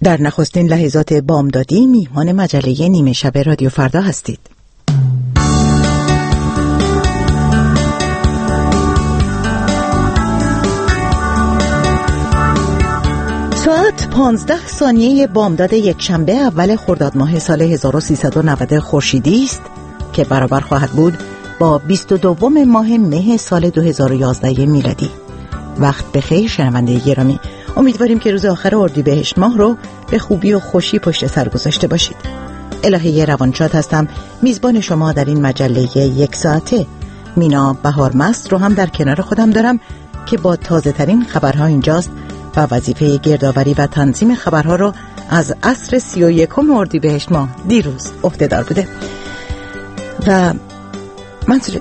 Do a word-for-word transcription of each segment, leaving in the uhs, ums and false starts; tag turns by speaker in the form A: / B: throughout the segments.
A: در نخستین لحظات بامدادی میهمان مجله نیمه شب رادیو فردا هستید. ساعت پانزده ثانیه بامداد یکشنبه اول خرداد ماه سال هزار و سیصد و نود خورشیدی است که برابر خواهد بود با بیست و دو ماه مه سال دو هزار و یازده میلادی. وقت بخیر شنونده گرامی، امیدواریم که روز آخر اردیبهشت ماه رو به خوبی و خوشی پشت سر گذاشته باشید. الهه روانشاد هستم، میزبان شما در این مجله یک ساعته. مینا بهارمست رو هم در کنار خودم دارم که با تازه ترین خبرها اینجاست و وظیفه گردآوری و تنظیم خبرها رو از عصر سی و یکم اردیبهشت ماه دیروز عهده‌دار بوده. و منصور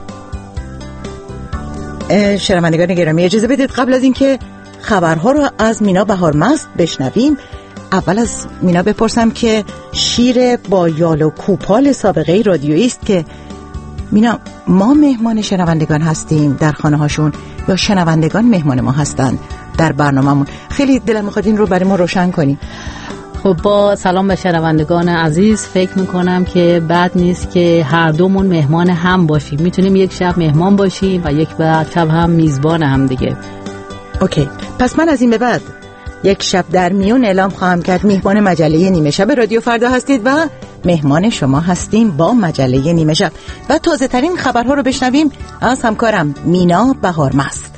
A: شنوندگان گرامی، اجازه بدید قبل از اینکه خبرها رو از مینا بهارمست بشنویم، اول از مینا بپرسم که شیر با یال و کوپال سابقه رادیویی است که مینا، ما مهمان شنوندگان هستیم در خانه هاشون یا شنوندگان مهمان ما هستند در برنامه‌مون؟ خیلی دلم می‌خواد این رو برای ما روشن کنیم.
B: خب با سلام به شنوندگان عزیز، فکر میکنم که بد نیست که هر دومون مهمان هم باشیم. میتونیم یک شب مهمان باشیم و یک شب هم میزبان هم دیگه.
A: اوکی، پس من از این به بعد یک شب در میون اعلام خواهم کرد مهمان مجله نیمه شب رادیو فردا هستید و مهمان شما هستیم با مجله نیمه شب. و تازه ترین خبرها رو بشنویم از همکارم مینا بهارمست.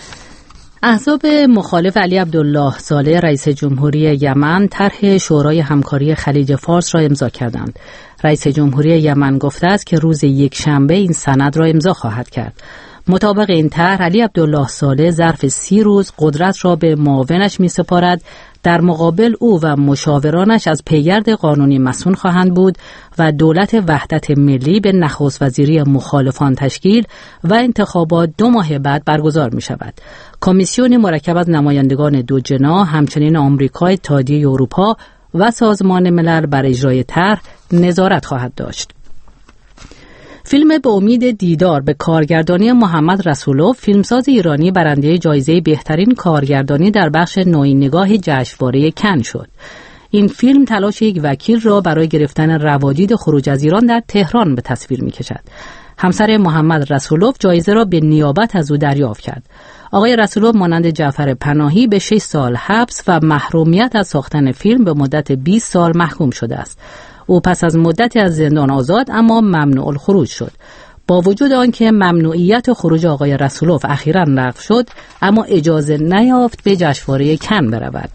B: احزاب مخالف علی عبدالله صالح رئیس جمهوری یمن طرح شورای همکاری خلیج فارس را امضا کردند. رئیس جمهوری یمن گفته است که روز یکشنبه این سند را امضا خواهد کرد. مطابق این طرح علی عبدالله صالح ظرف سی روز قدرت را به معاونش می سپارد. در مقابل او و مشاورانش از پیگرد قانونی مسئول خواهند بود و دولت وحدت ملی به نخست وزیری مخالفان تشکیل و انتخابات دو ماه بعد برگزار می شود. کمیسیون مرکب از نمایندگان دو جناح، همچنین آمریکا، اتحادیه اروپا و سازمان ملل بر اجرای طرح نظارت خواهد داشت. فیلم به امید دیدار به کارگردانی محمد رسولوف، فیلمساز ایرانی، برنده جایزه بهترین کارگردانی در بخش نوین نگاه جشنواره کن شد. این فیلم تلاش یک وکیل را برای گرفتن روادید خروج از ایران در تهران به تصویر می‌کشد. همسر محمد رسولوف جایزه را به نیابت از او دریافت کرد. آقای رسولوف مانند جعفر پناهی به شش سال حبس و محرومیت از ساختن فیلم به مدت بیست سال محکوم شده است. او پس از مدتی از زندان آزاد اما ممنوع الخروج شد. با وجود آنکه ممنوعیت خروج آقای رسولوف اخیراً لغو شد، اما اجازه نیافت به جشنواره کن برود.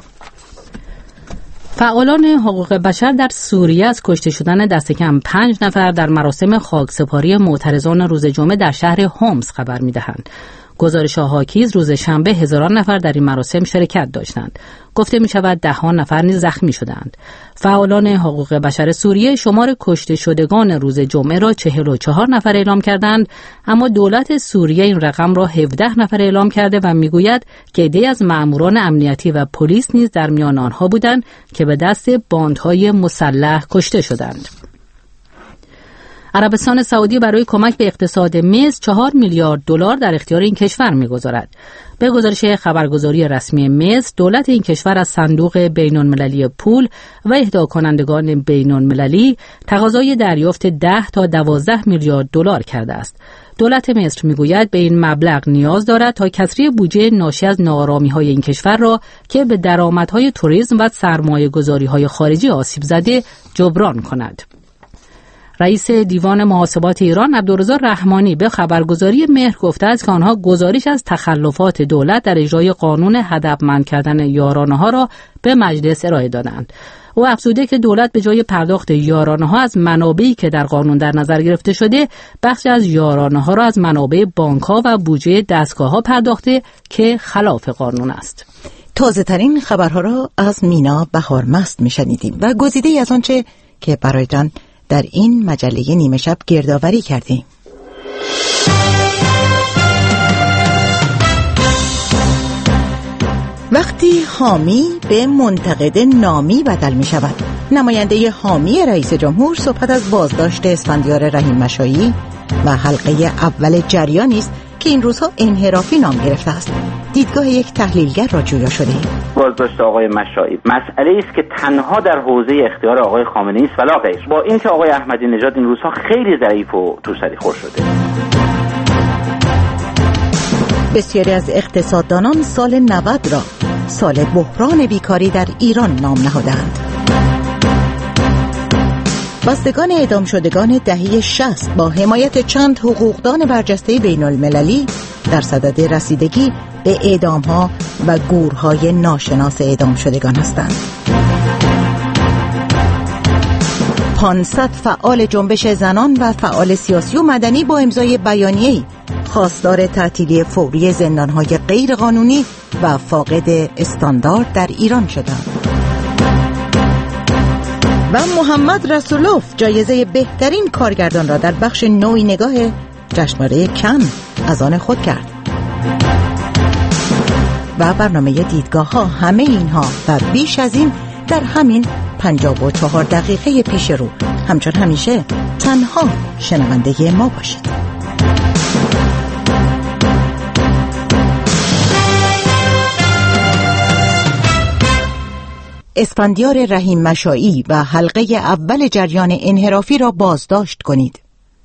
B: فعالان حقوق بشر در سوریه از کشته شدن دست کم پنج نفر در مراسم خاکسپاری معترضان روز جمعه در شهر هومس خبر می‌دهند. گزارش حاکیز روز شنبه هزاران نفر در این مراسم شرکت داشتند. گفته می شود دهان نفر نیز زخمی شدند. فعالان حقوق بشر سوریه شمار کشته شدگان روز جمعه را چهل و چهار نفر اعلام کردند، اما دولت سوریه این رقم را هفده نفر اعلام کرده و میگوید که عده‌ای از مأموران امنیتی و پلیس نیز در میان آنها بودند که به دست باندهای مسلح کشته شدند. عربستان سعودی برای کمک به اقتصاد مصر چهار میلیارد دلار در اختیار این کشور می‌گذارد. به گزارش خبرگزاری رسمی مصر، دولت این کشور از صندوق بین‌المللی پول و اهدا کنندگان بین‌المللی تقاضای دریافت ده تا دوازده میلیارد دلار کرده است. دولت مصر میگوید به این مبلغ نیاز دارد تا کسری بودجه ناشی از ناآرامی‌های این کشور را که به درآمدهای توریسم و سرمایه‌گذاری‌های خارجی آسیب زده جبران کند. رئیس دیوان محاسبات ایران عبدالرضا رحمانی به خبرگزاری مهر گفته است که آنها گزارش از تخلفات دولت در اجرای قانون هدفمند کردن یارانه‌ها را به مجلس ارائه دادند. او افزوده که دولت به جای پرداخت یارانه‌ها از منابعی که در قانون در نظر گرفته شده، بخشی از یارانه‌ها را از منابع بانک‌ها و بودجه دستگاه‌ها پرداخته که خلاف قانون است.
A: تازه ترین خبرها را از مینا بهارمست میشنیدیم و گزیده‌ای از آنچه که برایتان در این مجله نیمه شب گردآوری کردیم. وقتی حامی به منتقد نامی بدل می شود. نماینده حامی رئیس جمهور صحبت از بازداشت اسفندیار رحیم مشایی و حلقه اول جریانی است که این روزها انحرافی نام گرفته است. دیدگاه یک تحلیلگر را جویا شده.
C: بازداشت آقای مشائی مسئله است که تنها در حوزه اختیار آقای خامنه‌ای است ولا غیر. با اینکه آقای احمدی نژاد این روزها خیلی ضعیف و توسری خور شده.
A: بسیاری از اقتصاددانان سال نود را سال بحران بیکاری در ایران نام نهادند. بستگان اعدام شدگان دهه شصت با حمایت چند حقوقدان برجسته بین المللی در صدد رسیدگی به اعدام‌ها و گورهای ناشناس اعدام شدگان هستند. پانصد فعال جنبش زنان و فعال سیاسی و مدنی با امضای بیانیه‌ای خواستار تعطیلی فوری زندان‌های غیرقانونی و فاقد استاندارد در ایران شدند. و محمد رسولوف جایزه بهترین کارگردان را در بخش نوعی نگاه جشنواره کن از آن خود کرد. و برنامه دیدگاه ها همه اینها و بیش از این در همین پنجاه و چهار دقیقه پیش رو. همچون همیشه تنها شنونده ما باشید. اسفندیار رحیم مشائی و حلقه اول جریان انحرافی را بازداشت کنید.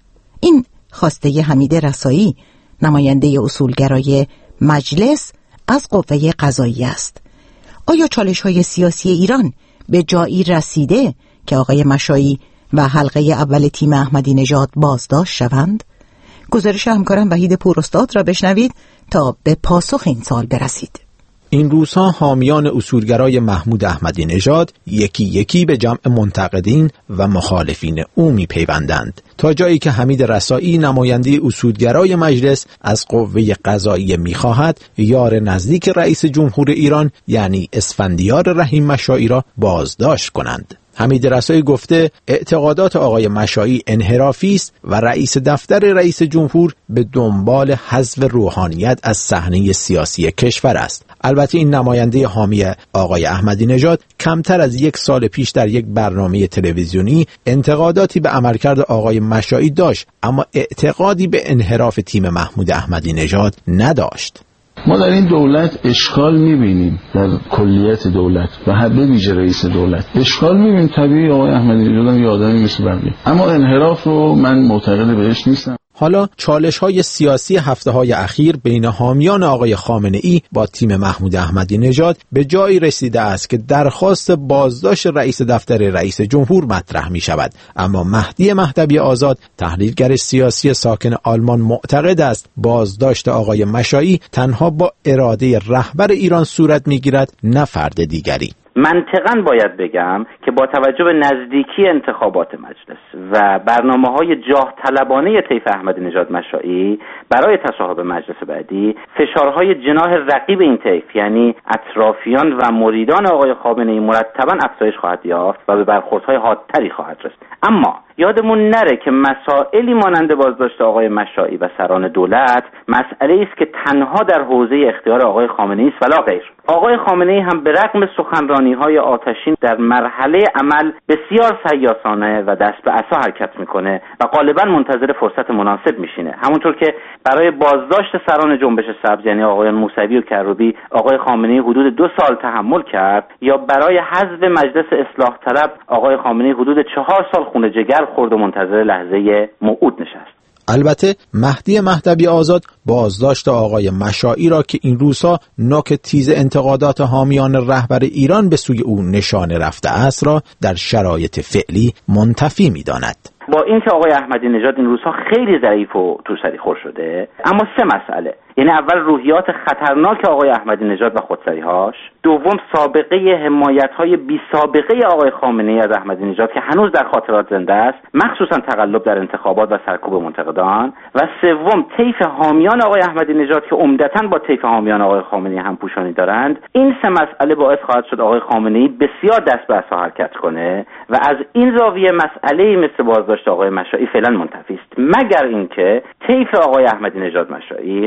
A: این خواسته حمید رسایی، نماینده اصولگرای مجلس از قوه قضاییه است. آیا چالش‌های سیاسی ایران به جایی رسیده که آقای مشائی و حلقه اول تیم احمدی نژاد بازداشت شوند؟ گزارش همکارم وحید پوراستاد را بشنوید تا به پاسخ این سوال برسید.
D: این روزها حامیان اصولگرای محمود احمدی نژاد یکی یکی به جمع منتقدین و مخالفین او می پیوندند، تا جایی که حمید رسایی نماینده اصولگرای مجلس از قوه قضاییه می خواهد یار نزدیک رئیس جمهور ایران یعنی اسفندیار رحیم مشائی را بازداشت کنند. حمید رسایی گفته اعتقادات آقای مشائی انحرافی است و رئیس دفتر رئیس جمهور به دنبال حذف روحانیت از صحنه سیاسی کشور است. البته این نماینده حامی آقای احمدی نژاد کمتر از یک سال پیش در یک برنامه تلویزیونی انتقاداتی به عملکرد آقای مشائی داشت، اما اعتقادی به انحراف تیم محمود احمدی نژاد نداشت.
E: ما در این دولت اشکال می‌بینیم، در کلیت دولت و حد ویژه رئیس دولت اشکال می‌بینیم. طبیعی آقای احمدی نژاد یه آدمی مثل بقیه، اما انحراف رو من معتقد بهش نیستم.
D: حالا چالش‌های سیاسی هفته‌های اخیر بین حامیان آقای خامنه‌ای با تیم محمود احمدی نژاد به جایی رسیده است که درخواست بازداشت رئیس دفتر رئیس جمهور مطرح می‌شود، اما مهدی مهدوی آزاد تحلیلگر سیاسی ساکن آلمان معتقد است بازداشت آقای مشائی تنها با اراده رهبر ایران صورت می‌گیرد، نه فرد دیگری.
C: منطقاً باید بگم که با توجه به نزدیکی انتخابات مجلس و برنامه‌های جاه طلبانه طیف احمدی نژاد مشائی برای تصاحب مجلس بعدی، فشارهای جناح رقیب این طیف یعنی اطرافیان و مریدان آقای خامنه‌ای مرتباً افزایش خواهد یافت و به برخوردهای حادتری خواهد رسید. اما یادمون نره که مسائلی مانند بازداشت آقای مشائی و سران دولت مسئله است که تنها در حوزه اختیار آقای خامنه‌ای است ولا غیر. آقای خامنه‌ای هم به رغم سخنرانی‌های آتشین در مرحله عمل بسیار سیاسانه و دست به عصا حرکت میکنه و غالبا منتظر فرصت مناسب میشینه. همونطور که برای بازداشت سران جنبش سبز یعنی آقایان موسوی و کروبی آقای خامنه‌ای حدود دو سال تحمل کرد، یا برای حذف مجلس اصلاح طلب آقای خامنه‌ای حدود چهار سال خون جگر خورد و منتظر لحظه موعود نشست.
D: البته مهدی مهدوی آزاد بازداشت آقای مشائی را که این روزها نوک تیز انتقادات حامیان رهبر ایران به سوی او نشانه رفته است را در شرایط فعلی منتفی می‌داند.
C: با اینکه آقای احمدی نژاد این روزها خیلی ضعیف و توسری خور شده، اما سه مسئله، یعنی اول روحیات خطرناک آقای احمدی نژاد و خودسری‌هاش، دوم سابقه حمایت‌های بی سابقه آقای خامنه‌ای از احمدی نژاد که هنوز در خاطرات زنده است، مخصوصا تقلب در انتخابات و سرکوب منتقدان، و سوم طیف حامیان آقای احمدی نژاد که عمدتاً با طیف حامیان آقای خامنه‌ای همپوشانی دارند. این سه مسئله باعث خواهد شد آقای خامنه‌ای بسیار دست به عصا حرکت کنه و از این زاویه مسئله‌ای مثل بازداشت آقای مشائی فعلا منتفی است، مگر اینکه طیف آقای احمدی نژاد مشائی خیز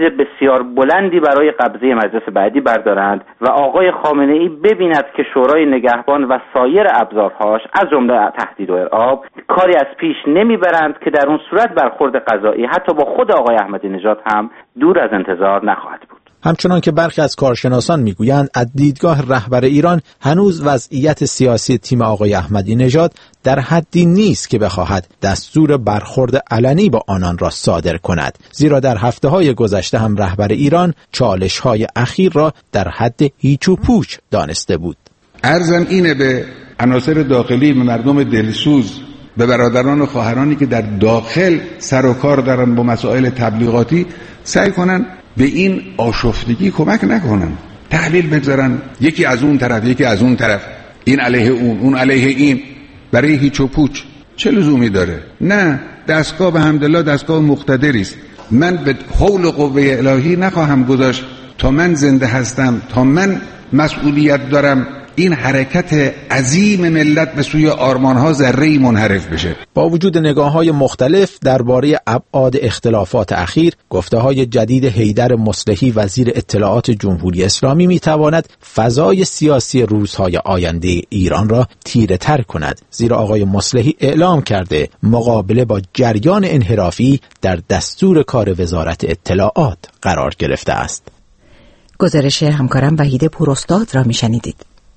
C: بسیار بلندی برای قبضه مجلس بعدی بردارند و آقای خامنه‌ای ببیند که شورای نگهبان و سایر ابزارهاش از جمله تهدید و ارعاب کاری از پیش نمیبرند که در اون صورت برخورد قضایی حتی با خود آقای احمدی نژاد هم دور از انتظار نخواهد بود.
D: همچنان که برخی از کارشناسان میگویند از دیدگاه رهبر ایران هنوز وضعیت سیاسی تیم آقای احمدی نژاد در حدی نیست که بخواهد دستور برخورد علنی با آنان را صادر کند، زیرا در هفته‌های گذشته هم رهبر ایران چالش‌های اخیر را در حد هیچ و پوچ دانسته بود.
F: عرضم اینه به عناصر داخلی، به مردم دلسوز، به برادران و خواهرانی که در داخل سر و کار دارن با مسائل تبلیغاتی، سعی کنن به این آشفتگی کمک نکنن، تحلیل بگذارن، یکی از اون طرف یکی از اون طرف، این علیه اون اون علیه این، برای هیچ و پوچ چه لزومی داره؟ نه، دستگاه به حمدالله دستگاه مقتدری است. من به حول و قوه الهی نخواهم گذاشت تا من زنده هستم، تا من مسئولیت دارم، این حرکت عظیم ملت به سوی آرمانها ذره‌ای منحرف بشه.
D: با وجود نگاه‌های مختلف درباره ابعاد اختلافات اخیر، گفته‌های جدید حیدر مصلحی وزیر اطلاعات جمهوری اسلامی می‌تواند فضای سیاسی روزهای آینده ایران را تیره‌تر کند، زیرا آقای مصلحی اعلام کرده مقابله با جریان انحرافی در دستور کار وزارت اطلاعات قرار گرفته است.
A: گزارش همکارم وحید پوراستاد را می‌شنیدید.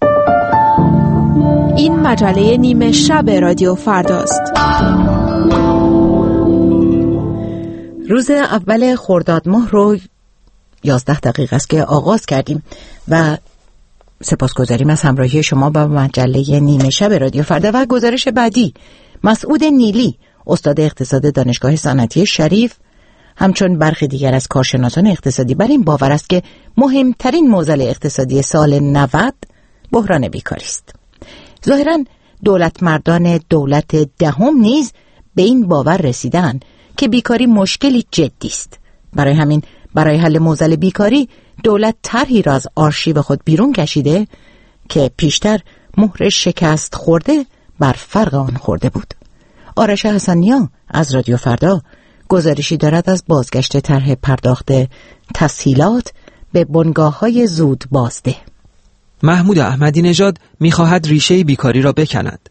G: این مجله نیمه شب رادیو فرداست.
A: روز اول خرداد ماه رو یازده دقیقه است که آغاز کردیم و سپاسگزاریم از همراهی شما با مجله نیمه شب رادیو فردا. و گزارش بعدی، مسعود نیلی، استاد اقتصاد دانشگاه صنعتی شریف، همچون برخی دیگر از کارشناسان اقتصادی بر این باور است که مهمترین معضل اقتصادی سال نود بحران بیکاری است. ظاهراً دولت مردان دولت دهم نیز به این باور رسیدن که بیکاری مشکلی جدی است. برای همین برای حل معضل بیکاری دولت طرحی را از آرشیو خود بیرون کشیده که پیشتر مهر شکست خورده بر فرق آن خورده بود. آرش حسنیا از رادیو فردا گزارشی دارد از بازگشت طرح پرداخت تسهیلات به بنگاه‌های زود بازده.
H: محمود احمدی نژاد می‌خواهد ریشه بیکاری را بکند.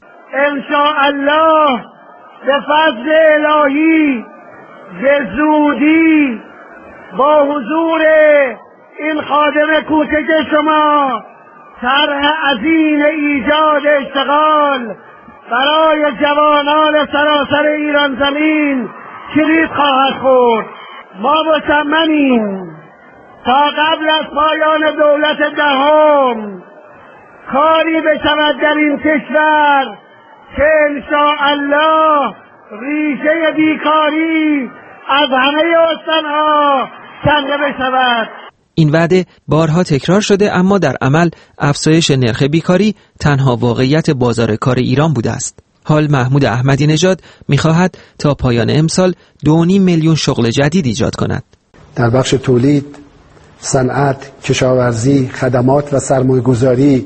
I: انشاءالله به فضل الهی به زودی با حضور این خادم کوچک شما طرح عظیم ایجاد اشتغال برای جوانان سراسر ایران زمین کلید خواهد خورد. ما مصممیم تا قبل از پایان دولت دهم کاری بشود در این کشور که انشاءالله ریشه بیکاری از همه استانها کنده بشود.
H: این وعده بارها تکرار شده، اما در عمل افزایش نرخ بیکاری تنها واقعیت بازار کار ایران بوده است. حال محمود احمدی نژاد می‌خواهد تا پایان امسال دو و نیم میلیون شغل جدید ایجاد کند.
J: در بخش تولید، صنعت، کشاورزی، خدمات و سرمایه‌گذاری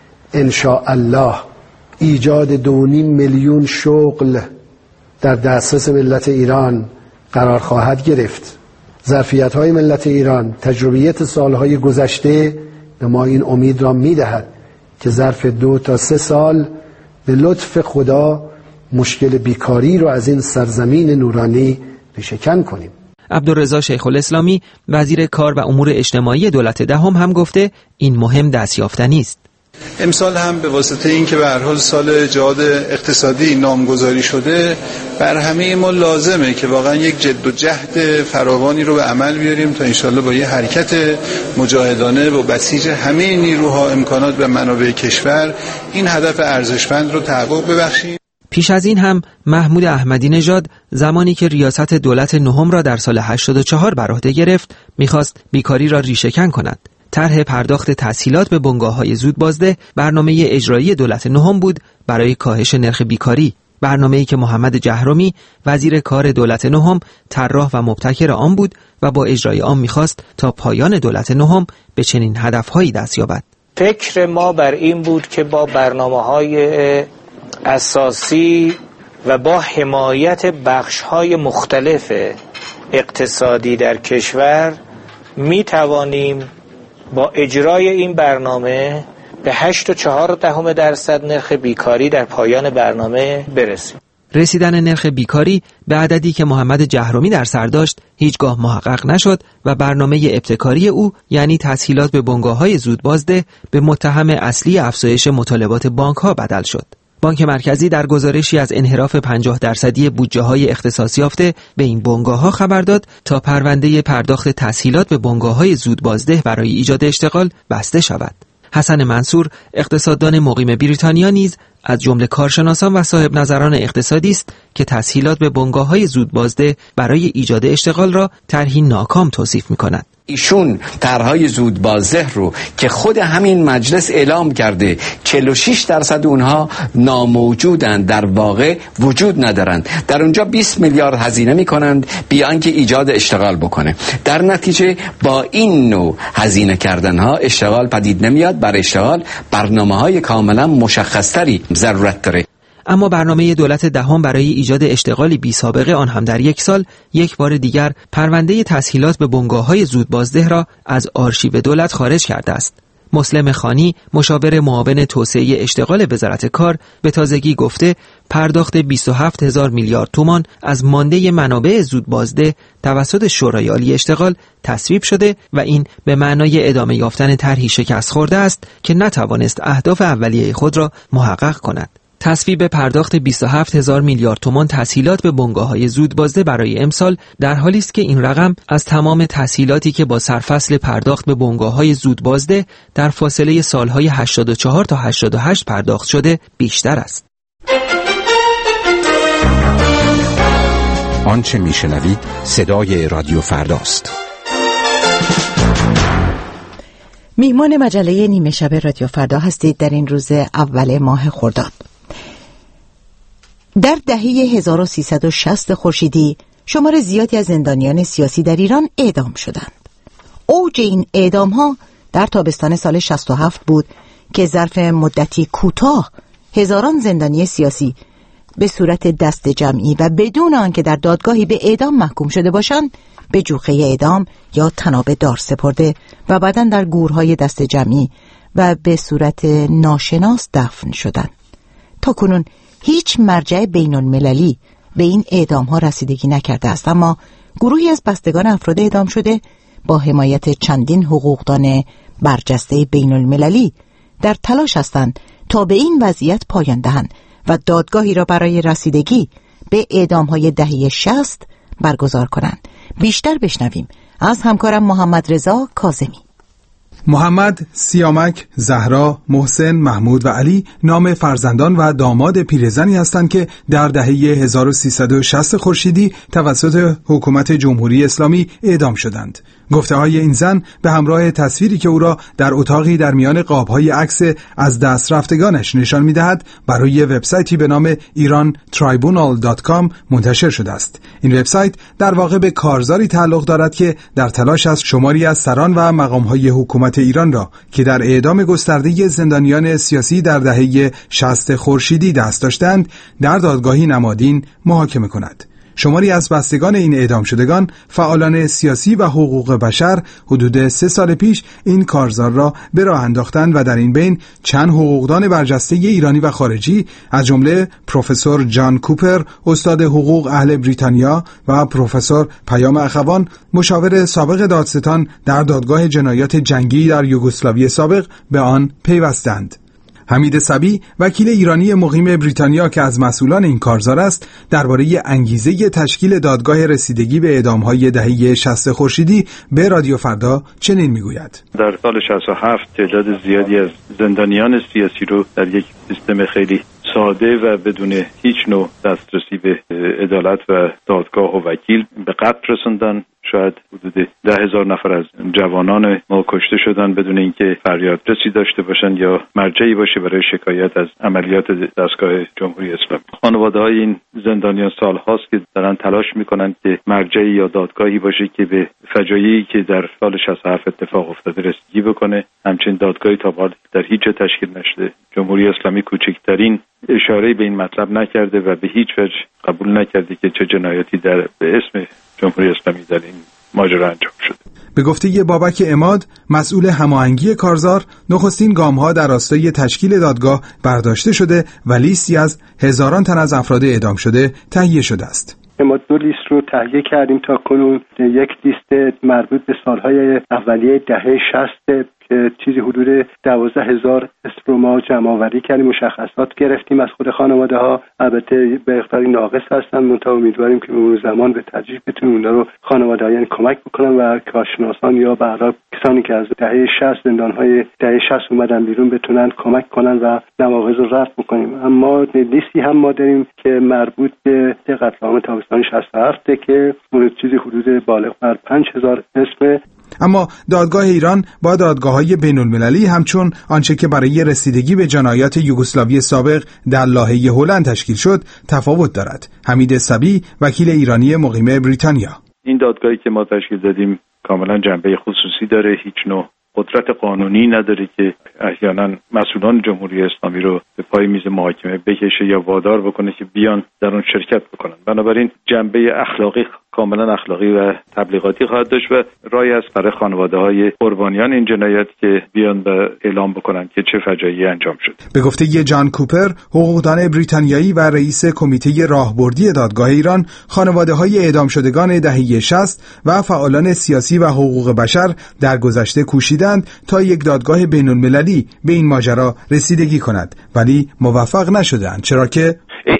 J: انشاءالله ایجاد دو و نیم میلیون شغل در دسترس ملت ایران قرار خواهد گرفت. ظرفیت‌های ملت ایران، تجربیات سالهای گذشته به ما این امید را می‌دهد که ظرف دو تا سه سال به لطف خدا مشکل بیکاری را از این سرزمین نورانی ریشه‌کن کنیم.
H: عبدالرضا شیخ الاسلامی وزیر کار و امور اجتماعی دولت دهم هم گفته این مهم دستیافتنی است.
K: امسال هم به واسطه این که به هر حال سال جهاد اقتصادی نامگذاری شده، بر همه ما لازمه که واقعا یک جد و جهد فراوانی رو به عمل بیاریم تا انشالله با یه حرکت مجاهدانه و بسیج همه نیروها، امکانات و منابع کشور این هدف ارزشمند رو تحقق ببخشیم.
H: پیش از این هم محمود احمدی نژاد زمانی که ریاست دولت نهم را در سال هشتاد و چهار بر عهده گرفت، می‌خواست بیکاری را ریشه‌کن کند. طرح پرداخت تسهیلات به بنگاه‌های زود بازده برنامه اجرایی دولت نهم بود برای کاهش نرخ بیکاری، برنامه‌ای که محمد جهرمی وزیر کار دولت نهم طراح و مبتکر آن بود و با اجرای آن می‌خواست تا پایان دولت نهم به چنین هدف‌هایی دست یابد.
L: فکر ما بر این بود که با برنامه‌های اساسی و با حمایت بخش‌های مختلف اقتصادی در کشور می توانیم با اجرای این برنامه به هشت و چهار دهم درصد نرخ بیکاری در پایان برنامه برسیم.
H: رسیدن نرخ بیکاری به عددی که محمد جهرومی در سر داشت هیچگاه محقق نشد و برنامه ابتکاری او یعنی تسهیلات به بنگاه‌های زود بازده به متهم اصلی افزایش مطالبات بانک‌ها بدل شد. بانک مرکزی در گزارشی از انحراف پنجاه درصدی بودجه‌های اختصاص یافته به این بنگاه‌ها خبر داد تا پرونده پرداخت تسهیلات به بنگاه‌های زود بازده برای ایجاد اشتغال بسته شود. حسن منصور اقتصاددان مقیم بریتانیا نیز از جمله کارشناسان و صاحب نظران اقتصادی است که تسهیلات به بنگاه‌های زود بازده برای ایجاد اشتغال را طرحی ناکام توصیف می‌کند.
M: ایشون طرحهای زود بازده رو که خود همین مجلس اعلام کرده چهل و شش درصد اونها ناموجودند، در واقع وجود ندارند، در اونجا بیست میلیارد هزینه میکنند بی آنکه ایجاد اشتغال بکنه. در نتیجه با این نوع هزینه کردن ها اشتغال پدید نمیاد. برای اشتغال برنامه‌های کاملا مشخصتری ضرورت داره.
H: اما برنامه دولت دهم برای ایجاد اشتغالی بی سابقه، آن هم در یک سال، یک بار دیگر پرونده تسهیلات به بنگاه‌های زود بازده را از آرشیو دولت خارج کرده است. مسلم خانی، مشاور معاون توسعه اشتغال وزارت کار، به تازگی گفته پرداخت بیست و هفت هزار میلیارد تومان از مانده منابع زود بازده توسط شورای عالی اشتغال تصویب شده و این به معنای ادامه یافتن طرحی شکست خورده است که نتوانست اهداف اولیه خود را محقق کند. تصویب پرداخت بیست و هفت هزار میلیارد تومان تسهیلات به بنگاه‌های زود بازده برای امسال در حالی است که این رقم از تمام تسهیلاتی که با سرفصل پرداخت به بنگاه‌های زود بازده در فاصله سالهای هشتاد و چهار تا هشتاد و هشت پرداخت شده بیشتر است.
N: آنچه میشنوید صدای رادیو فرداست.
A: میهمان مجله نیمه شب رادیو فردا هستید در این روز اول ماه خرداد. در دهه هزار و سیصد و شصت خورشیدی شمار زیادی از زندانیان سیاسی در ایران اعدام شدند. اوج این اعدام ها در تابستان سال شصت و هفت بود که ظرف مدتی کوتاه هزاران زندانی سیاسی به صورت دست جمعی و بدون آنکه در دادگاهی به اعدام محکوم شده باشند به جوخه اعدام یا طناب دار سپرده و بعداً در گورهای دست جمعی و به صورت ناشناس دفن شدند. تا کنون هیچ مرجع بین المللی به این اعدام ها رسیدگی نکرده است، اما گروهی از بستگان افراد اعدام شده با حمایت چندین حقوقدان برجسته بین المللی در تلاش هستند تا به این وضعیت پایان دهند و دادگاهی را برای رسیدگی به اعدام های دهه شصت برگزار کنند. بیشتر بشنویم از همکارم محمد رضا کاظمی.
O: محمد، سیامک، زهرا، محسن، محمود و علی نام فرزندان و داماد پیرزنی هستند که در دهه هزار و سیصد و شصت خورشیدی توسط حکومت جمهوری اسلامی اعدام شدند. گفته های این زن به همراه تصویری که او را در اتاقی در میان قاب‌های عکس از دست رفتگانش نشان می‌دهد برای وبسایتی به نام ایران ترایبونال دات کام منتشر شده است. این وبسایت در واقع به کارزاری تعلق دارد که در تلاش است شماری از سران و مقام‌های حکومت ایران را که در اعدام گسترده زندانیان سیاسی در دهه شصت خورشیدی دست داشتند در دادگاهی نمادین محاکمه کند. شماری از بستگان این اعدام شدگان فعالان سیاسی و حقوق بشر حدود سه سال پیش این کارزار را به راه انداختند و در این بین چند حقوقدان برجسته ایرانی و خارجی از جمله پروفسور جان کوپر، استاد حقوق اهل بریتانیا و پروفسور پیام اخوان، مشاور سابق دادستان در دادگاه جنایات جنگی در یوگسلاوی سابق، به آن پیوستند. حمید صبی، وکیل ایرانی مقیم بریتانیا که از مسئولان این کارزار است، درباره انگیزه تشکیل دادگاه رسیدگی به اعدام‌های دهه شصت خورشیدی به رادیو فردا چنین میگوید:
P: در سال شصت و هفت تعداد زیادی از زندانیان سیاسی رو در یک سیستم خیلی ساده و بدون هیچ نوع دسترسی به عدالت و دادگاه و وکیل به قتل رسوندن. شاید حدود ده هزار نفر از جوانان ما کشته شدن بدون اینکه فریادرسی داشته باشن یا مرجعی باشه برای شکایت از عملیات دستگاه جمهوری اسلامی. خانواده‌های این زندانیان سال هاست که دارن تلاش میکنن که مرجعی یا دادگاهی باشه که به فجایعی که در سال شصت و هفت اتفاق افتاده رسیدگی بکنه. همچنین دادگاهی تا حال در هیچ جا تشکیل نشده. جمهوری اسلامی کوچکترین اشاره به این مطلب نکرده و به هیچ وجه قبول نکرده که چه جنایاتی در به اسم جمهوری اسلامی در این ماجرا انجام شده.
O: به گفته بابک عماد، مسئول هماهنگی کارزار، نخستین گام‌ها در راستای تشکیل دادگاه برداشته شده و لیستی از هزاران تن از افراد اعدام شده تهیه شده است.
Q: ما دو لیست رو تهیه کردیم تا کنون. یک لیست مربوط به سالهای اولیه دهه شصت که چیزی حدود دوازده هزار اسم رو ما جمع آوری کردیم، مشخصات گرفتیم از خود خانواده ها. البته به مقداری ناقص هستن، منتها امیدواریم که اون زمان به تدریج بتونیم اونا رو خانواده ها یعنی کمک بکنن و کارشناسان یا به هر حال کسانی که از دهه شصت زندانهای دهه شصت اومدن بیرون بتونن کمک کنن و نواقض رو رفع بکنیم. اما لیستی هم ما داریم که مربوط به قتل عام تابستان شصت و هفت که اون چیزی حدود بالغ بر پنج هزار اسم.
O: اما دادگاه ایران با دادگاه‌های بین‌المللی همچون آنچه که برای رسیدگی به جنایات یوگسلاوی سابق در لاهه هلند تشکیل شد تفاوت دارد. حمید صبی، وکیل ایرانی مقیم بریتانیا:
P: این دادگاهی که ما تشکیل دادیم کاملا جنبه خصوصی داره، هیچ نوع قدرت قانونی نداره که احیانا مسئولان جمهوری اسلامی رو به پای میز محاکمه بکشه یا وادار بکنه که بیان در اون شرکت بکنن. بنابراین جنبه اخلاقی کاملا اخلاقی و تبلیغاتی خواهد داشت و رای است برای خانواده‌های قربانیان این جنایت که بیان و اعلام بکنن که چه فجایعی انجام شد.
O: به گفته جان کوپر، حقوقدان بریتانیایی و رئیس کمیته راهبردی دادگاه ایران، خانواده‌های اعدام شدگان دهه شصت و فعالان سیاسی و حقوق بشر در گذشته کوشیدند تا یک دادگاه بین‌المللی به این ماجرا رسیدگی کند، ولی موفق نشدند، چرا که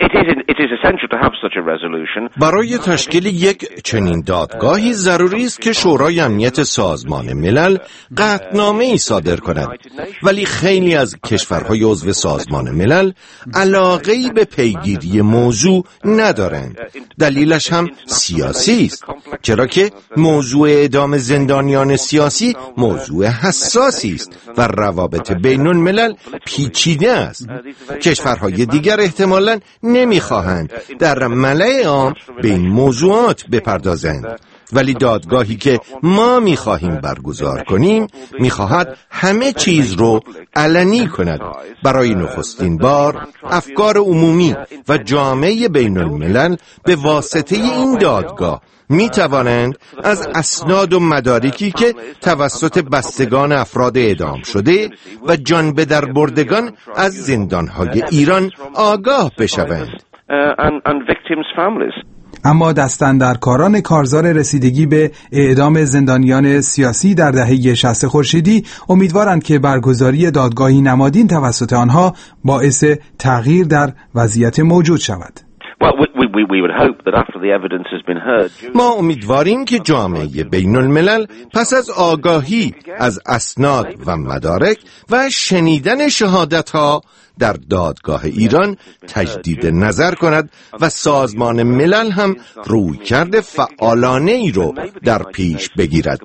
R: برای تشکیل یک چنین دادگاهی ضروری است که شورای امنیت سازمان ملل قطعنامه‌ای صادر کند، ولی خیلی از کشورهای عضو سازمان ملل علاقه‌ای به پیگیری موضوع ندارند. دلیلش هم سیاسی است، چرا که موضوع اعدام زندانیان سیاسی موضوع حساسی است و روابط بین الملل پیچیده است. کشورهای دیگر احتمالاً نمی‌خواهند در ملأ عام به این موضوعات بپردازند، ولی دادگاهی که ما می‌خواهیم برگزار کنیم می‌خواهد همه چیز رو علنی کند. برای نخستین بار افکار عمومی و جامعه بین الملل به واسطه این دادگاه می توانند از اسناد و مدارکی که توسط بستگان افراد اعدام شده و جان به در بردگان از زندانهای ایران آگاه بشوند.
O: اما دستاندرکاران کارزار رسیدگی به اعدام زندانیان سیاسی در دهه شصت خورشیدی امیدوارند که برگزاری دادگاهی نمادین توسط آنها باعث تغییر در وضعیت موجود شود.
R: ما امیدواریم که جامعه بین الملل پس از آگاهی از اسناد و مدارک و شنیدن شهادت‌ها در دادگاه ایران تجدید نظر کند و سازمان ملل هم رویکرد فعالانه ای رو در پیش بگیرد.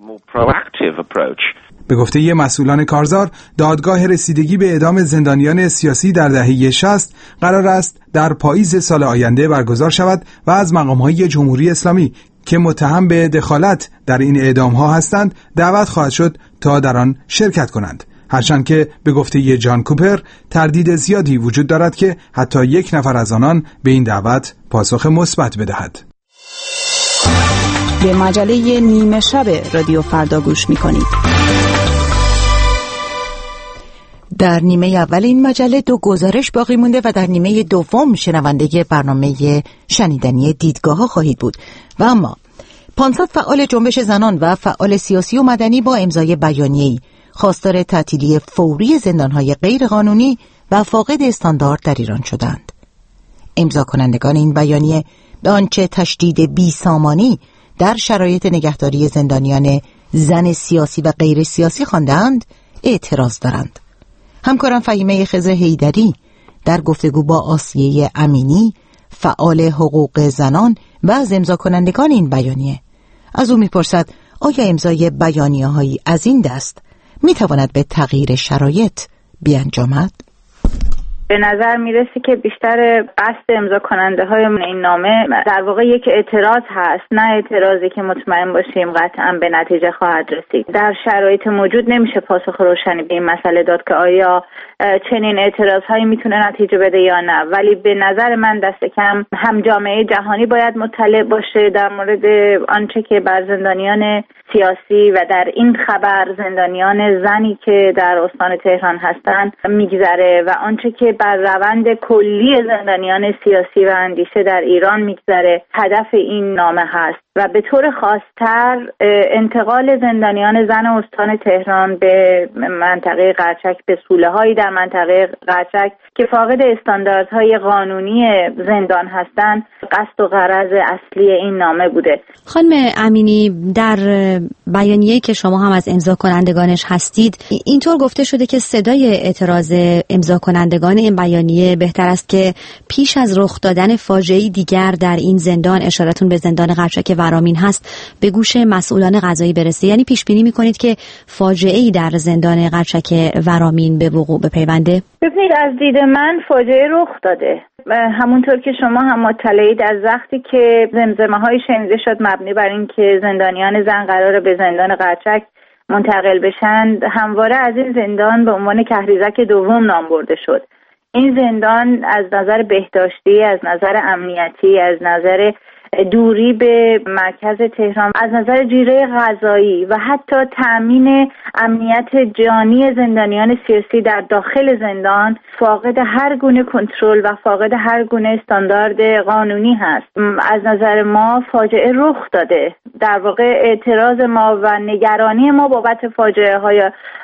O: به گفته ی مسئولان کارزار، دادگاه رسیدگی به اعدام زندانیان سیاسی در دهه شصت قرار است در پاییز سال آینده برگزار شود و از مقام‌های جمهوری اسلامی که متهم به دخالت در این اعدام‌ها هستند دعوت خواهد شد تا در آن شرکت کنند. هرچند که به گفته ی جان کوپر تردید زیادی وجود دارد که حتی یک نفر از آنان به این دعوت پاسخ مثبت بدهد.
G: به مجله نیمه شب رادیو فردا گوش می‌کنید.
A: در نیمه اول این مجله دو گزارش باقی مونده و در نیمه دوم شنونده برنامه شنیدنی دیدگاه ها خواهید بود. و اما پانصد فعال جنبش زنان و فعال سیاسی و مدنی با امضای بیانیه‌ای خواستار تعطیلی فوری زندانهای غیرقانونی و فاقد استاندارد در ایران شدند. امضا کنندگان این بیانیه به آنچه تشدید بیسامانی در شرایط نگهداری زندانیان زن سیاسی و غیر سیاسی خواندند اعتراض دارند. همکارم فهیمه خضر حیدری در گفتگو با آسیه امینی فعال حقوق زنان و از امضا کنندگان این بیانیه از او میپرسد آیا امضای بیانیه هایی از این دست میتواند به تغییر شرایط بیانجامد؟
S: به نظر میرسه که بیشتر قصد امضا کننده های این نامه در واقع یک اعتراض هست، نه اعتراضی که مطمئن باشیم قطعا به نتیجه خواهد رسید. در شرایط موجود نمیشه پاسخ روشنی به این مسئله داد که آیا چنین اعتراض هایی میتونه نتیجه بده یا نه، ولی به نظر من دست کم هم جامعه جهانی باید مطلع باشه در مورد آنچه که بر زندانیان سیاسی و در این خبر زندانیان زنی که در استان تهران هستند میگذره و آنچه که بر روند کلی زندانیان سیاسی و اندیشه در ایران میگذره هدف این نامه هست و به طور خاص‌تر انتقال زندانیان زن استان تهران به منطقه قرچک، به سوله‌هایی در منطقه قرچک که فاقد استانداردهای قانونی زندان هستند قصد و غرض اصلی این نامه بوده.
T: خانم امینی، در بیانیه‌ای که شما هم از امضا کنندگانش هستید اینطور گفته شده که صدای اعتراض امضا کنندگان این بیانیه بهتر است که پیش از رخ دادن فاجعه‌ای دیگر در این زندان، اشارتون به زندان قرچک ورامین هست، به گوش مسئولان قضایی برسه. یعنی پیش بینی می‌کنید که فاجعه‌ای در زندان قرچک ورامین به وقوع بپیونده؟
S: ببینید، از دید من فاجعه رخ داده. همونطور که شما هم مطلعید، از وقتی که زمزمه‌های شنیده شد مبنی بر این که زندانیان زن قراره به زندان قرچک منتقل بشن، همواره از این زندان به عنوان کهریزک دوم نام برده شد. این زندان از نظر بهداشتی، از نظر امنیتی، از نظر دوری به مرکز تهران، از نظر جیره غذایی و حتی تأمین امنیت جانی زندانیان سیاسی در داخل زندان فاقد هر گونه کنترل و فاقد هر گونه استاندارد قانونی هست. از نظر ما فاجعه رخ داده. در واقع اعتراض ما و نگرانی ما بابت فاجعه های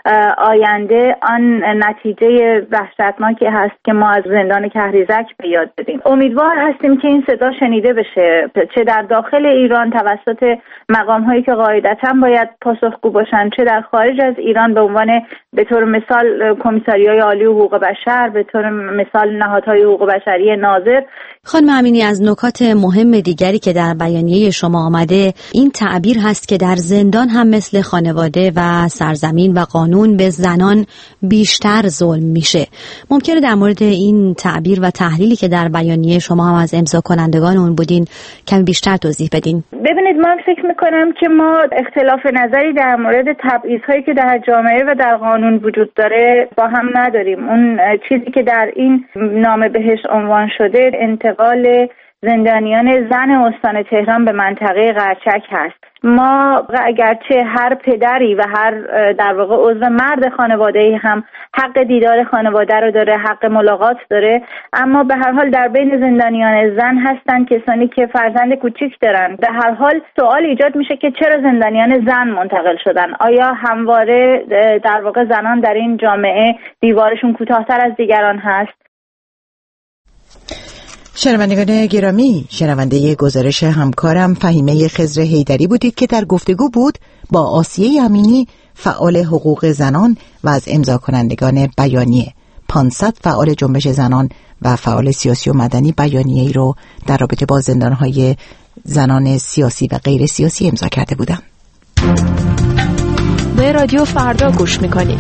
S: آینده آن نتیجه وحشتناکی هست که ما از زندان کهریزک به یاد بدیم. امیدوار هستیم که این صدا شنیده بشه، چه در داخل ایران توسط مقام هایی که قاعدتاً باید پاسخگو باشن، چه در خارج از ایران به عنوان به طور مثال کمیساریای عالی حقوق بشر، به طور مثال نهادهای حقوق بشری ناظر.
T: خانم امینی، از نکات مهم دیگری که در بیانیه شما آمده این تعبیر هست که در زندان هم مثل خانواده و سرزمین و قانون به زنان بیشتر ظلم میشه. ممکنه در مورد این تعبیر و تحلیلی که در بیانیه شما هم از امضا کنندگان اون بودین کمی بیشتر توضیح بدین؟
S: ببینید، من فکر میکنم که ما اختلاف نظری در مورد تبعیض‌هایی که در جامعه و در قانون وجود داره با هم نداریم. اون چیزی که در این نامه بهش عنوان شده انتقال زندانیان زن استان تهران به منطقه قرچک هست. ما اگرچه هر پدری و هر در واقع عضو مرد خانواده‌ای هم حق دیدار خانواده رو داره، حق ملاقات داره، اما به هر حال در بین زندانیان زن هستن کسانی که فرزند کوچیک دارن. به هر حال سوال ایجاد میشه که چرا زندانیان زن منتقل شدن؟ آیا همواره در واقع زنان در این جامعه دیوارشون کوتاه‌تر از دیگران هست؟
A: شنوندگان گرامی، شنونده گزارش همکارم فهیمه خضر حیدری بودید که در گفتگو بود با آسیه امینی، فعال حقوق زنان و از امضا کنندگان بیانیه. پانصد فعال جنبش زنان و فعال سیاسی و مدنی بیانیه ای رو در رابطه با زندانهای زنان سیاسی و غیر سیاسی امضا کرده بودند.
G: به رادیو فردا گوش میکنید.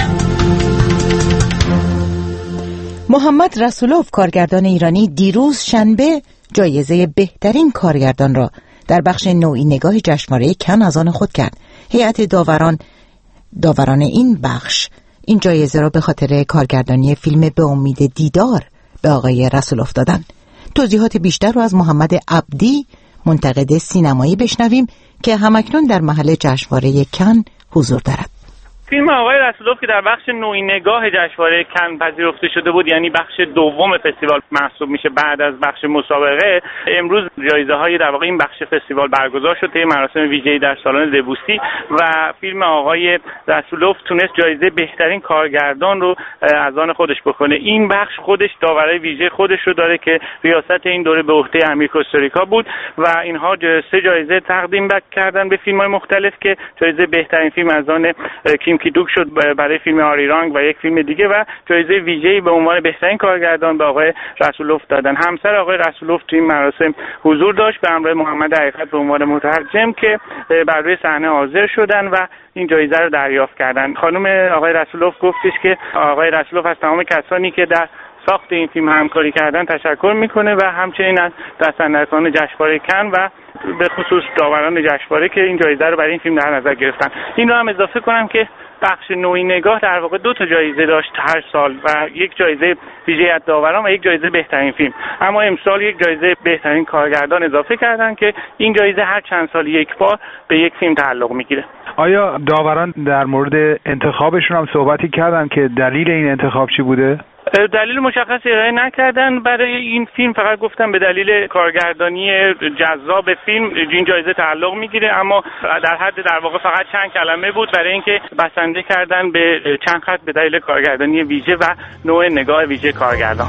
A: محمد رسولوف، کارگردان ایرانی، دیروز شنبه جایزه بهترین کارگردان را در بخش نوعی نگاه جشنواره کن از آن خود کرد. هیئت داوران داوران این بخش این جایزه را به خاطر کارگردانی فیلم به امید دیدار به آقای رسولوف دادند. توضیحات بیشتر را از محمد عبدی، منتقد سینمایی، بشنویم که همکنون در محل جشنواره کن حضور دارد.
U: فیلم آقای رسولوف که در بخش نوعی نگاه جشنواره کن پذیرفته شده بود، یعنی بخش دوم فستیوال محسوب میشه بعد از بخش مسابقه، امروز جایزه های در واقع این بخش فستیوال برگزار شد، مراسم ویژه‌ای در سالن دبوستی و فیلم آقای رسولوف تونست جایزه بهترین کارگردان رو از آن خودش بکنه. این بخش خودش داورای ویژه خودش رو داره که ریاست این دوره به عهده امیر کوستاریکا بود و اینها سه جایزه تقدیم کردن به فیلم‌های مختلف که جایزه بهترین فیلم از آن کیم کیدوک شد برای فیلم آریرانگ و یک فیلم دیگه و جایزه ویژه‌ای به عنوان بهترین کارگردان به آقای رسولوف دادن. همسر آقای رسولوف تو این مراسم حضور داشت به همراه محمد حقیقت به عنوان مترجم که بر روی صحنه حاضر شدن و این جایزه رو دریافت کردن. خانم آقای رسولوف گفتش که آقای رسولوف از تمام کسانی که در ساخت این فیلم همکاری کردن تشکر میکنه و همچنین از دستاندرکاران جشنواره کن و به خصوص داوران جشنواره که این جایزه رو برای این فیلم در نظر گرفتن. این رو هم اضافه کنم که بخش نوعی نگاه در واقع دو تا جایزه داشت هر سال و یک جایزه ویژه از داوران و یک جایزه بهترین فیلم، اما امسال یک جایزه بهترین کارگردان اضافه کردن که این جایزه هر چند سال یک بار به یک فیلم تعلق میگیره.
B: آیا داوران در مورد انتخابشون هم صحبتی کردن که دلیل این انتخاب چی بوده؟
U: دلیل مشخصی ارائه نکردن برای این فیلم، فقط گفتم به دلیل کارگردانی جذاب فیلم این جایزه تعلق میگیره، اما در حد در واقع فقط چند کلمه بود برای اینکه بسنده کردن به چند خط به دلیل کارگردانی ویژه و نوع نگاه ویژه کارگردان.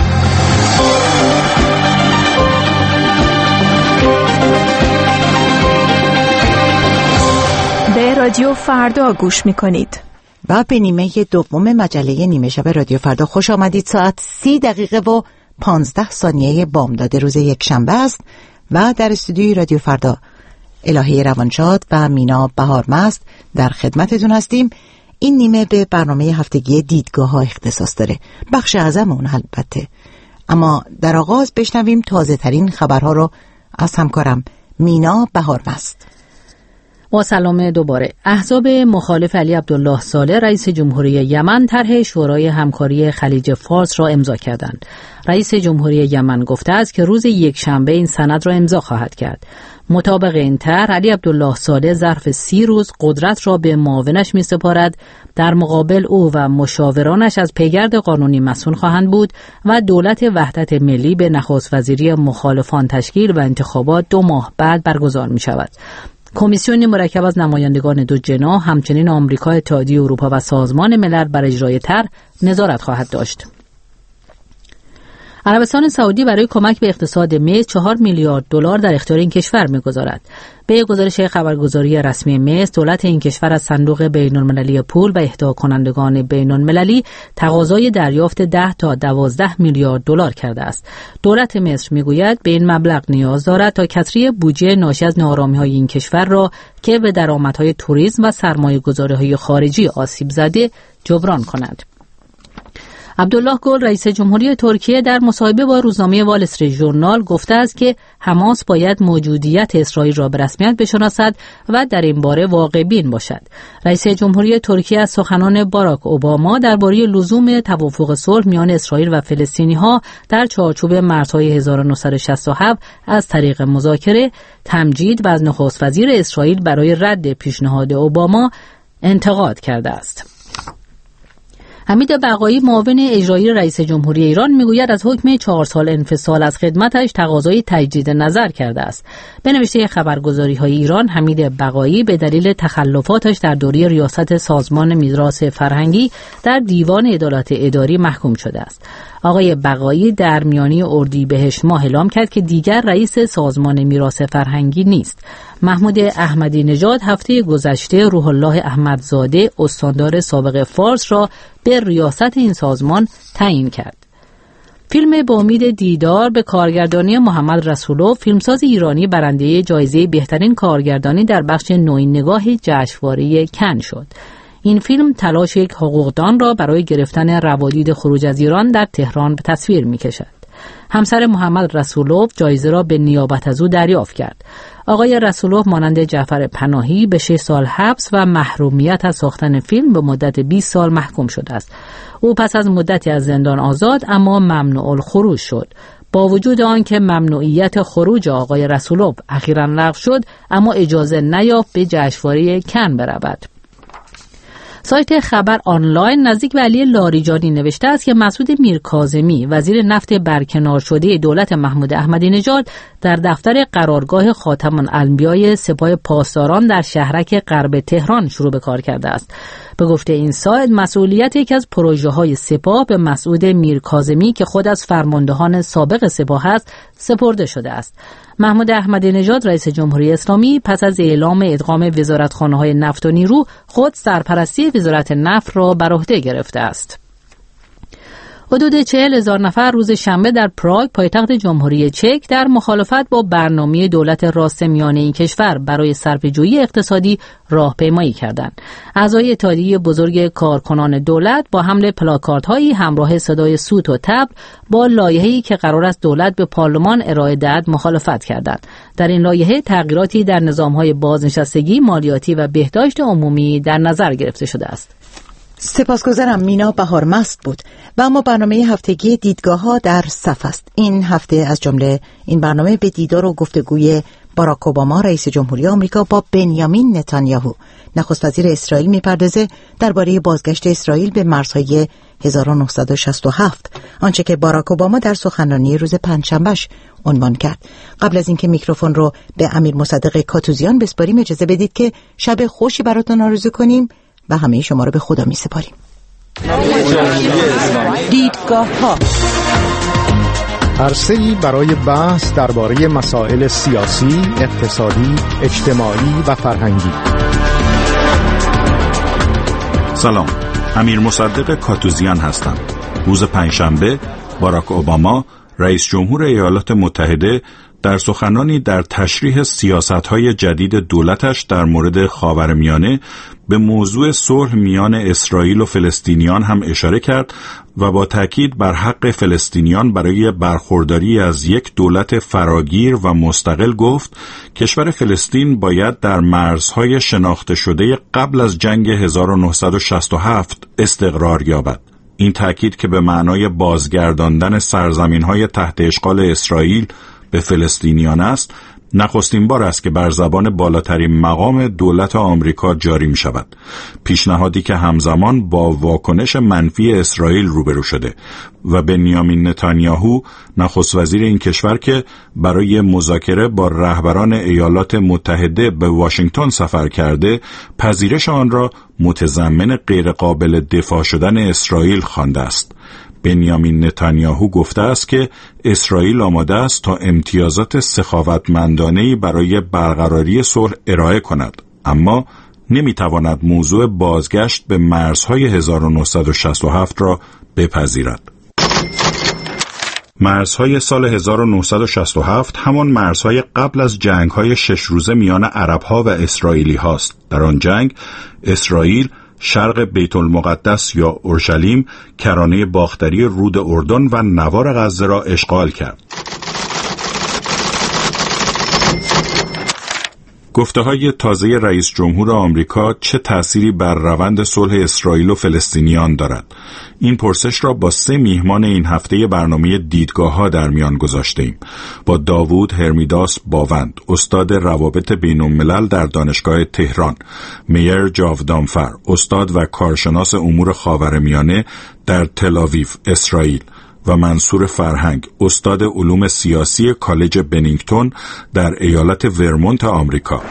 G: به رادیو فردا گوش میکنید
A: و به نیمه دوم مجله نیمه شب رادیو فردا خوش آمدید. ساعت سی دقیقه و پانزده ثانیه بامداد روز یک شنبه است و در استودیوی رادیو فردا الهه روانشاد و مینا بهارمست در خدمتتون هستیم. این نیمه به برنامه هفتگی دیدگاه ها اختصاص داره، بخش اعظم اون البته. اما در آغاز بشنویم تازه ترین خبرها رو از همکارم مینا بهارمست.
V: با سلام دوباره. احزاب مخالف علی عبدالله صالح رئیس جمهوری یمن طرح شورای همکاری خلیج فارس را امضا کردند. رئیس جمهوری یمن گفته است که روز یک شنبه این سند را امضا خواهد کرد. مطابق این طرح علی عبدالله صالح ظرف سی روز قدرت را به معاونش می سپارد. در مقابل او و مشاورانش از پیگرد قانونی مسئول خواهند بود و دولت وحدت ملی به نخست وزیری مخالفان تشکیل و انتخابات دو ماه بعد برگزار می شود. کمیسیون مرکب از نمایندگان دو جناح همچنین آمریکا، اتحادیه اروپا و سازمان ملل بر اجرای طرح نظارت خواهد داشت. عربستان سعودی برای کمک به اقتصاد مصر چهار میلیارد دلار در اختیار این کشور می‌گذارد. به گزارش خبرگزاری رسمی مصر، دولت این کشور از صندوق بین‌المللی پول و اهدا کنندگان بین‌المللی تقاضای دریافت ده تا دوازده میلیارد دلار کرده است. دولت مصر میگوید به این مبلغ نیاز دارد تا کسری بودجه ناشی از ناآرامی‌های این کشور را که به درآمدهای توریسم و سرمایه‌گذاری‌های خارجی آسیب زده جبران کند. عبدالله گل رئیس جمهوری ترکیه در مصاحبه با روزنامه وال استریت ژورنال گفته است که حماس باید موجودیت اسرائیل را به رسمیت بشناسد و در این باره واقع بین باشد. رئیس جمهوری ترکیه از سخنان باراک اوباما درباره لزوم توافق صلح میان اسرائیل و فلسطینی‌ها در چارچوب مرزهای هزار و نهصد و شصت و هفت از طریق مذاکره تمجید و از نخست وزیر اسرائیل برای رد پیشنهاد اوباما انتقاد کرده است. حمید بقایی معاون اجرایی رئیس جمهوری ایران میگوید از حکم چهار سال انفصال از خدمتش تقاضای تجدید نظر کرده است. به نوشته خبرگزاری‌های ایران، حمید بقایی به دلیل تخلفاتش در دوره ریاست سازمان میراث فرهنگی در دیوان عدالت اداری محکوم شده است. آقای بقایی در میانی اردیبهشت ماه اعلام کرد که دیگر رئیس سازمان میراث فرهنگی نیست. محمود احمدی نژاد هفته گذشته روح الله احمدزاده استاندار سابق فارس را به ریاست این سازمان تعیین کرد. فیلم با امید دیدار به کارگردانی محمد رسولوف، فیلمساز ایرانی برنده جایزه بهترین کارگردانی در بخش نوعی نگاه جشنواره کن شد. این فیلم تلاش یک حقوقدان را برای گرفتن روادید خروج از ایران در تهران به تصویر می‌کشد. همسر محمد رسولوف جایزه را به نیابت از او دریافت کرد. آقای رسولوف مانند جعفر پناهی به شش سال حبس و محرومیت از ساختن فیلم به مدت بیست سال محکوم شده است. او پس از مدتی از زندان آزاد اما ممنوع الخروج شد. با وجود آنکه ممنوعیت خروج آقای رسولوف اخیراً لغو شد، اما اجازه نیافت به جشنواره کن برود. سایت خبر آنلاین نزدیک به علی لاریجانی نوشته است که مسعود میرکاظمی وزیر نفت برکنار شده دولت محمود احمدی نژاد در دفتر قرارگاه خاتم الانبیاء سپاه پاسداران در شهرک غرب تهران شروع به کار کرده است. به گفته این سایت، مسئولیت یکی از پروژه‌های سپاه به مسعود میرکاظمی که خود از فرماندهان سابق سپاه است سپرده شده است. محمود احمدی نژاد رئیس جمهوری اسلامی پس از اعلام ادغام وزارتخانه‌های نفت و نیرو خود سرپرستی وزارت نفت را بر عهده گرفته است. حدود چهل هزار نفر روز شنبه در پراگ پایتخت جمهوری چک در مخالفت با برنامه دولت راست میانه این کشور برای صرفه‌جویی اقتصادی راهپیمایی کردند. اعضای اتحادیه بزرگ کارکنان دولت با حمل پلاکاردهایی همراه صدای سوت و تبل با لایحه‌ای که قرار است دولت به پارلمان ارائه دهد مخالفت کردند. در این لایحه تغییراتی در نظام‌های بازنشستگی، مالیاتی و بهداشت عمومی در نظر گرفته شده است.
A: سپاسگزارم. مینا بهارمست بود. و اما برنامه هفتگی دیدگاه ها در صف است. این هفته از جمله این برنامه به دیدار و گفتگوی باراک اوباما رئیس جمهوری آمریکا با بنیامین نتانیاهو نخست وزیر اسرائیل میپردازه درباره بازگشت اسرائیل به مرزهای هزار و نهصد و شصت و هفت، آنچه که باراک اوباما در سخنرانی روز پنجشنبهش عنوان کرد. قبل از اینکه میکروفون رو به امیر مصدق کاتوزیان بسپاریم، اجازه بدید که شب خوشی براتون آرزو کنیم و همه شما رو به خدا می سپاریم. دیدگاه ها
C: عرصه‌ای برای بحث درباره مسائل سیاسی، اقتصادی، اجتماعی و فرهنگی.
E: سلام، امیر مصدق کاتوزیان هستم. روز پنجشنبه باراک اوباما رئیس جمهور ایالات متحده در سخنرانی در تشریح سیاست‌های جدید دولتش در مورد خاورمیانه به موضوع صلح میان اسرائیل و فلسطینیان هم اشاره کرد و با تاکید بر حق فلسطینیان برای برخورداری از یک دولت فراگیر و مستقل گفت کشور فلسطین باید در مرزهای شناخته شده قبل از جنگ هزار و نهصد و شصت و هفت استقرار یابد. این تاکید که به معنای بازگرداندن سرزمین‌های تحت اشغال اسرائیل به فلسطینیان است، نخستین بار است که بر زبان بالاترین مقام دولت آمریکا جاری می شود. پیشنهادی که همزمان با واکنش منفی اسرائیل روبرو شده و بنیامین نتانیاهو نخست وزیر این کشور که برای مذاکره با رهبران ایالات متحده به واشنگتن سفر کرده، پذیرش آن را متضمن غیرقابل دفاع شدن اسرائیل خوانده است. بنیامین نتانیاهو گفته است که اسرائیل آماده است تا امتیازات سخاوتمندانه‌ای برای برقراری صلح ارائه کند، اما نمیتواند موضوع بازگشت به مرزهای هزار و نهصد و شصت و هفت را بپذیرد. مرزهای سال هزار و نهصد و شصت و هفت همان مرزهای قبل از جنگ‌های شش روزه میان عرب‌ها و اسرائیلی هاست. در آن جنگ اسرائیل شرق بیت المقدس یا اورشلیم، کرانه باختری رود اردن و نوار غزه را اشغال کرد. گفته‌های تازه رئیس جمهور آمریکا چه تأثیری بر روند صلح اسرائیل و فلسطینیان دارد؟ این پرسش را با سه میهمان این هفته برنامه دیدگاه‌ها در میان گذاشته‌ایم. با داوود هرمیداس باوند، استاد روابط بین‌الملل در دانشگاه تهران، میر جاودانفر، استاد و کارشناس امور خاورمیانه در تل‌آویو، اسرائیل، و منصور فرهنگ، استاد علوم سیاسی کالج بنینگتون در ایالت ورمونت آمریکا.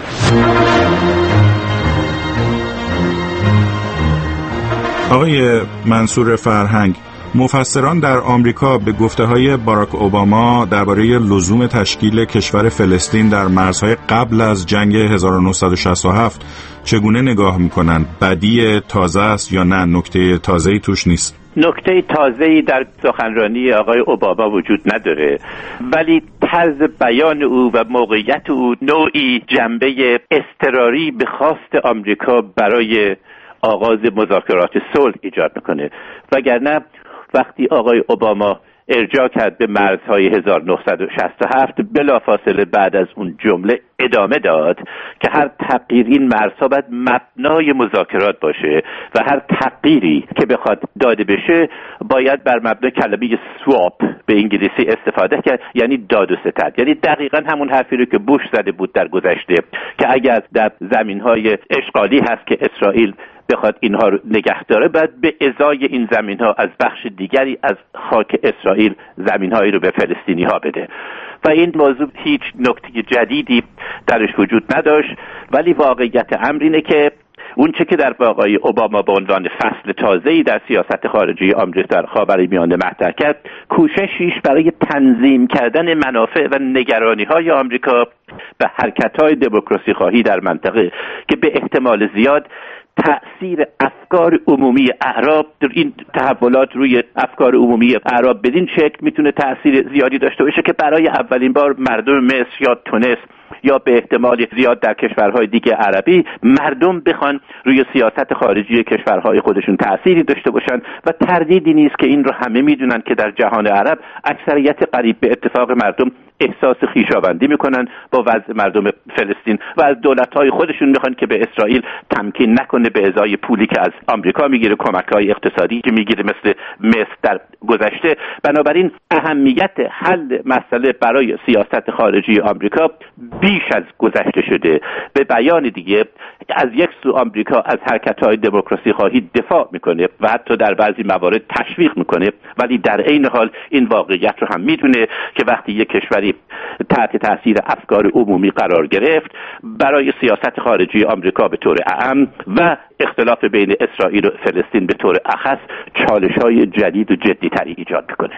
E: آقای منصور فرهنگ، مفسران در آمریکا به گفته‌های باراک اوباما درباره لزوم تشکیل کشور فلسطین در مرزهای قبل از جنگ هزار و نهصد و شصت و هفت چگونه نگاه می‌کنند؟ بدیع تازه است یا نه نکته تازه‌ای توش نیست؟
W: نکته تازه‌ای در سخنرانی آقای اوباما وجود نداره، ولی طرز بیان او و موقعیت او نوعی جنبه اضطراری به خواست آمریکا برای آغاز مذاکرات صلح ایجاد میکنه. وگرنه وقتی آقای اوباما ارجاع کرد به مرزهای هزار و نهصد و شصت و هفت، بلافاصله بعد از اون جمله ادامه داد که هر تغییر این مرزها باید مبنای مذاکرات باشه و هر تغییری که بخواد داده بشه باید بر مبنای کلمه سواپ به انگلیسی استفاده کرد، یعنی داد و ستد. یعنی دقیقاً همون حرفی رو که بوش زده بود در گذشته که اگر در زمینهای اشغالی هست که اسرائیل بخواد اینها رو نگه داره، باید به ازای این زمینها از بخش دیگری از خاک اسرائیل زمینهایی رو به فلسطینی ها بده. و این موضوع هیچ نکته جدیدی درش وجود نداشت، ولی واقعیت امر اینه که اون چه که در آقای اوباما به عنوان فصل تازه‌ای در سیاست خارجی آمریکا در خاورمیانه مطرح کرد، کوششیش برای تنظیم کردن منافع و نگرانی‌های آمریکا به حرکت‌های دموکراسی خواهی در منطقه که به احتمال زیاد تأثیر افکار عمومی اعراب در این تحولات روی افکار عمومی اعراب بدین شکل میتونه تأثیر زیادی داشته باشه که برای اولین بار مردم مصر یا تونس یا به احتمال زیاد در کشورهای دیگه عربی مردم بخوان روی سیاست خارجی کشورهای خودشون تأثیری داشته باشن و تردیدی نیست که این رو همه میدونن که در جهان عرب اکثریت قریب به اتفاق مردم احساس خویشاوندی میکنن با وضع مردم فلسطین و از دولت‌های خودشون میخوان که به اسرائیل تمکین نکنه به ازای پولی که از آمریکا میگیره، کمک‌های اقتصادی که میگیره مثل مصر در گذشته. بنابراین اهمیت حل مسئله برای سیاست خارجی آمریکا بیش از گذشته شده. به بیان دیگه از یک سو آمریکا از حرکت‌های دموکراسی خواهی دفاع میکنه و حتی در بعضی موارد تشویق میکنه، ولی در عین حال این واقعیت رو هم میدونه که وقتی یک کشوری تحت تاثیر افکار عمومی قرار گرفت، برای سیاست خارجی آمریکا به طور عام و اختلاف بین اسرائیل و فلسطین به طور اخص چالش‌های جدید و جدی‌تری ایجاد میکنه.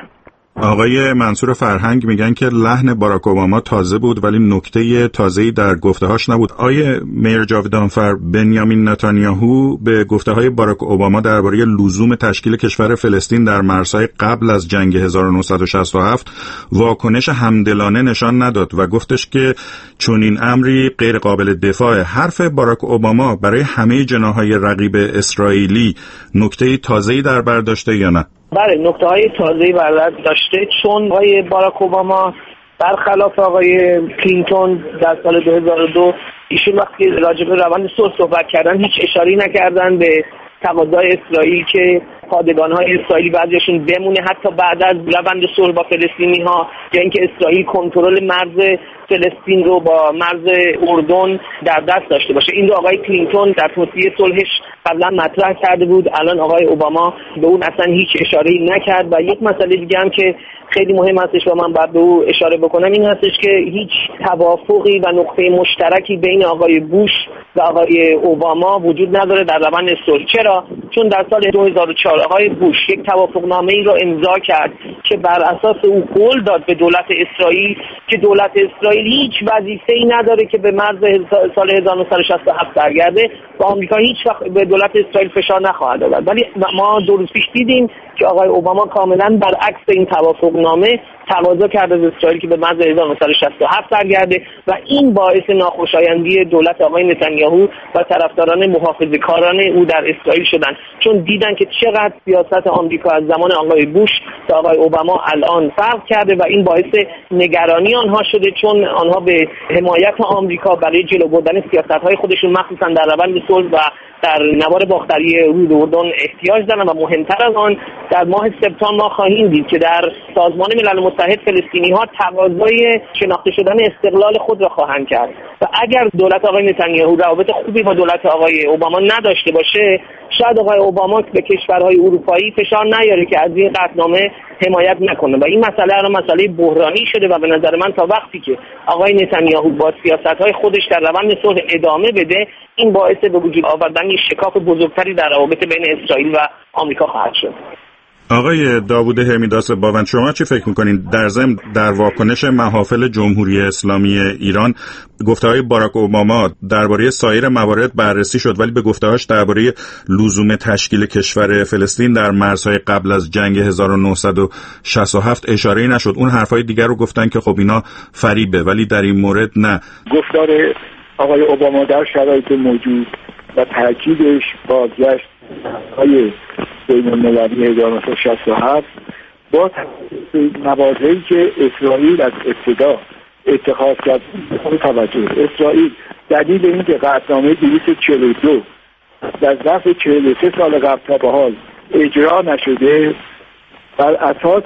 E: آقای منصور فرهنگ میگن که لحن باراک اوباما تازه بود ولی نکته تازه‌ای در گفته‌هاش نبود. آقای میر جاویدانفر، بنیامین نتانیاهو به گفته‌های باراک اوباما درباره لزوم تشکیل کشور فلسطین در مرزهای قبل از جنگ هزار و نهصد و شصت و هفت واکنش همدلانه نشان نداد و گفتش که چنین امری غیر قابل دفاع. حرف باراک اوباما برای همه جناح‌های رقیب اسرائیلی نکته تازه‌ای در بر داشته یا نه؟
D: بله، نکته های تازه‌ای برداشت داشته، چون آقای باراک اوباما برخلاف آقای کلینتون در سال دو هزار و دو ایشون وقتی راجع به روند صلح صحبت کردن هیچ اشاره‌ای نکردن به تقاضای اسرائیل که پادگان‌های اسرائیلی بعضیشون بمونه حتی بعد از روند صلح با فلسطینی‌ها، یا اینکه اسرائیل کنترل مرز فلسطین رو با مرز اردن در دست داشته باشه. این رو آقای کلینتون در توصیه صلحش قبلا مطرح کرده بود، الان آقای اوباما به اون اصلا هیچ اشاره‌ای نکرد. و یک مسئله دیگه هم که خیلی مهم هستش و من باید به او اشاره بکنم این هستش که هیچ توافقی و نقطه مشترکی بین آقای بوش و آقای اوباما وجود نداره در روند صلح. چرا؟ چون در سال دو هزار و چهار آقای بوش یک توافقنامه‌ای را امضا کرد که بر اساس او قول داد به دولت اسرائیل که دولت اسرائیل هیچ وظیفه‌ای نداره که به مرز سال هزار و نهصد و شصت و هفت برگرده و آمریکا هیچ وقت به دولت اسرائیل فشار نخواهد آورد. ولی ما دو روز پیش دیدیم که آقای اوباما کاملا برعکس این توافقنامه تقاضا کرده از اسرائیل که به مرز هزار و نهصد و شصت و هفت برگرده و این باعث ناخوشایندی دولت آقای نتانیاهو و طرفداران محافظه‌کاران او در اسرائیل شدند، چون دیدن که چقدر سیاست آمریکا از زمان آقای بوش تا آقای اوباما الان فرق کرده و این باعث نگرانی آنها شده، چون آنها به حمایت آمریکا برای جلو بردن سیاست‌های خودشون مخصوصا در روند صلح و در نوار باختری رود اردن احتیاج دارن و مهمتر از آن در ماه سپتامبر ما خواهیم دید که در سازمان ملل متحد فلسطینی‌ها تقاضای شناخته شدن استقلال خود را خواهند کرد و اگر دولت آقای نتانیاهو روابط خوبی با دولت آقای اوباما نداشته باشه، شاید آقای اوباما به کشورهای اروپایی فشار نیاره که از این قطعنامه حمایت نکنه و این مسئله را مسئله بحرانی شده و به نظر من تا وقتی که آقای نتانیاهو با سیاست‌های خودش در روند صلح ادامه بده، این باعث به وجود آوردن یک شکاف بزرگتری در روابط بین اسرائیل و آمریکا خواهد شد.
E: آقای داوود همیداس باوند، شما چی فکر میکنین در ضمن در واکنش محافل جمهوری اسلامی ایران گفته‌های باراک اوباما درباره سایر موارد بررسی شد ولی به گفته‌هاش درباره لزوم تشکیل کشور فلسطین در مرزهای قبل از جنگ هزار و نهصد و شصت و هفت اشاره‌ای نشد. اون حرفای دیگر رو گفتن که خب اینا فریبه، ولی در این مورد نه.
F: گفتار آقای اوباما در شرایط موجود و تاکیدش بازگشت های بین المللی هزار و نهصد و شصت و هفت با مواضعی که اسرائیل از ابتدا اتخاذ کرد توجه اسرائیل دلیل اینکه قطعنامه دویست و چهل و دو در ظرف چهل و سه سال قبل تا به حال اجرا نشده بر اساس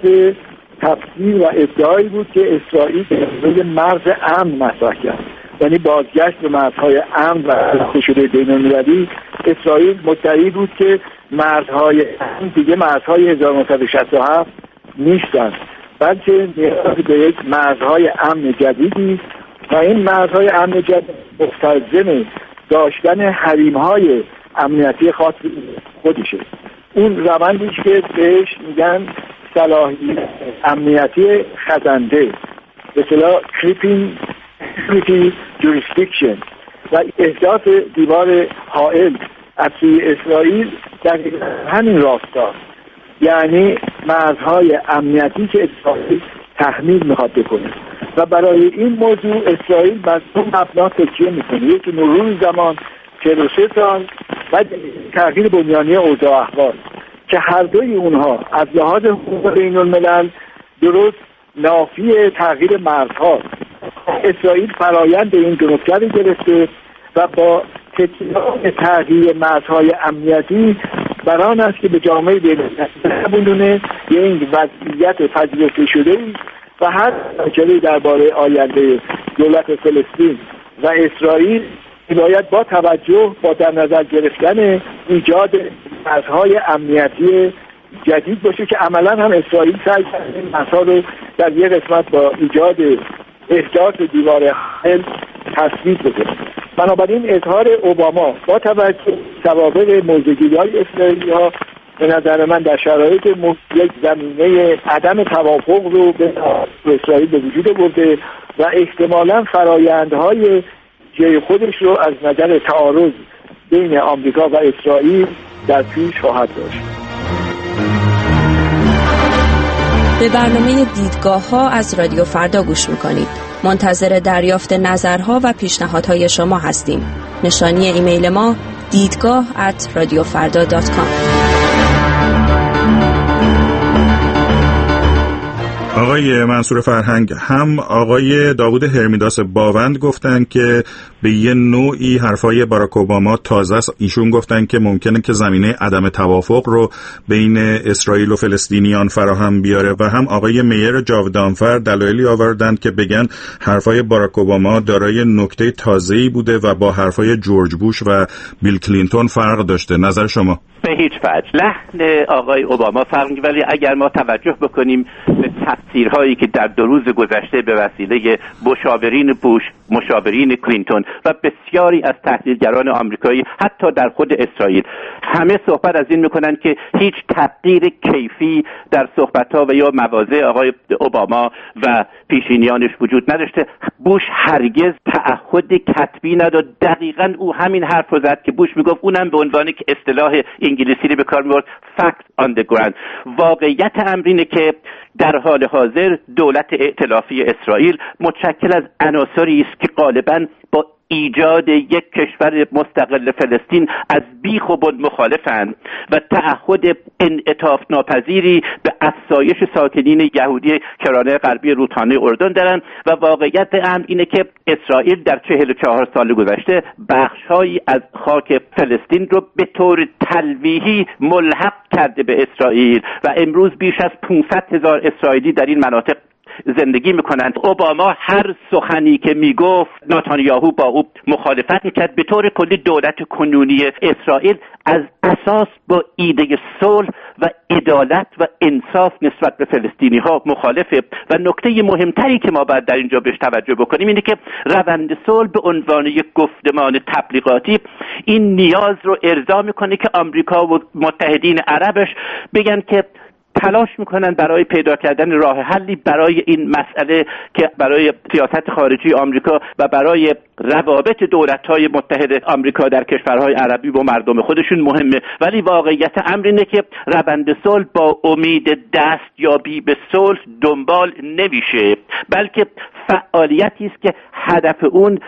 F: تفسیر و ادعایی بود که اسرائیل به مرز امن مطرح کرد، یعنی بازگشت به مرزهای امن و شناخته شده بین المللی. اسرائیل مدعی بود که مرزهای امن دیگه مرزهای هزار و نهصد و شصت و هفت نیستند، بلکه نیاز به یک مرزهای امن جدیدی و این مرزهای امن جدید مستلزم داشتن حریم‌های امنیتی خاص خودشه. اون روندی که بهش میگن صلاحیت امنیتی خزنده، به اصطلاح کریپینگ security jurisdiction و احداث دیوار حائل از سوی اسرائیل در همین راستا، یعنی مرزهای امنیتی که اسرائیل تحمیل میخواد بکنه و برای این موضوع اسرائیل بر دو مبنا تکیه میکنه. یکی مرور زمان چهل و سه سال و تغییر بنیانی اوضاع احوال که هر دوی اونها از لحاظ حقوق بین الملل درست نافی تغییر مرزها. اسرائیل فرایند این دو نکته رو گرفته و با تکیه تغییر مرزهای امنیتی بران است که به جامعه بین‌المللی یه این وضعیت پذیرفته شده و هر مسئله درباره آینده دولت فلسطین و اسرائیل باید با توجه با در نظر گرفتن ایجاد مرزهای امنیتی جدید باشه که عملا هم اسرائیل سعی کرده این مرزها رو در یک قسمت با ایجاد احداث دیوار حائل تثبیت بکنه. بنابراین اظهار اوباما با توجه به سوابق موضع‌گیری‌های اسرائیلی‌ها به نظر من در شرایط یک زمینه عدم توافق رو به اسرائیل به وجود آورده و احتمالاً فرایندهای جای خودش رو از نظر تعارض بین آمریکا و اسرائیل در پیش خواهد داشت.
I: به برنامه دیدگاه ها از رادیو فردا گوش میکنید. منتظر دریافت نظرها و پیشنهادهای شما هستیم. نشانی ایمیل ما دیدگاه ات رادیو فردا دات کام.
E: آقای منصور فرهنگ، هم آقای داوود هرمیداس باوند گفتن که به یه نوعی حرفای باراک اوباما تازه است. ایشون گفتن که ممکنه که زمینه عدم توافق رو بین اسرائیل و فلسطینیان فراهم بیاره و هم آقای میر جاودانفر دلایلی آوردن که بگن حرفای باراک اوباما دارای نکته تازه‌ای بوده و با حرفای جورج بوش و بیل کلینتون فرق داشته. نظر شما؟
W: به هیچ وجه لحن آقای اوباما فرق می‌کنه، ولی اگر ما توجه بکنیم به تفسیرهایی که در دو روز گذشته به وسیله مشاورین بوش، مشاورین کلینتون و بسیاری از تحلیلگران آمریکایی حتی در خود اسرائیل، همه صحبت از این میکنن که هیچ تغییر کیفی در صحبت‌ها و یا مواضع آقای اوباما و پیشینیانش وجود نداشته. بوش هرگز تعهد کتبی نداد. دقیقاً او همین حرف رو زد که بوش میگفت، اونم به عنوان که اصطلاح انگلیسی رو به کار می‌برد، facts on the ground. واقعیت امر اینه که در حال حاضر دولت ائتلافی اسرائیل متشکل از عناصری است که غالباً با ایجاد یک کشور مستقل فلسطین از بیخ و بن مخالفند و تعهد انعطاف ناپذیری به افزایش ساکنین یهودی کرانه غربی رودخانه اردن دارند و واقعیت امر اینه که اسرائیل در چهل و چهار سال گذشته بخش‌هایی از خاک فلسطین رو به طور تلویحی ملحق کرده به اسرائیل و امروز بیش از پانصد هزار اسرائیلی در این مناطق زندگی میکنند. اوباما هر سخنی که میگفت نتانیاهو با او مخالفت میکرد. به طور کلی دولت کنونی اسرائیل از اساس با ایده صلح و عدالت و انصاف نسبت به فلسطینی ها مخالفه و نکته مهمتری که ما باید در اینجا بهش توجه بکنیم اینه که روند صلح به عنوان یک گفتمان تبلیغاتی این نیاز رو ارضا میکنه که آمریکا و متحدین عربش بگن که تلاش میکنن برای پیدا کردن راه حلی برای این مسئله که برای سیاست خارجی آمریکا و برای روابط دولت‌های متحد آمریکا در کشورهای عربی و مردم خودشون مهمه. ولی واقعیت امر اینه که روند صلح با امید دستیابی به صلح دنبال نمیشه، بلکه فعالیتی است که هدف اون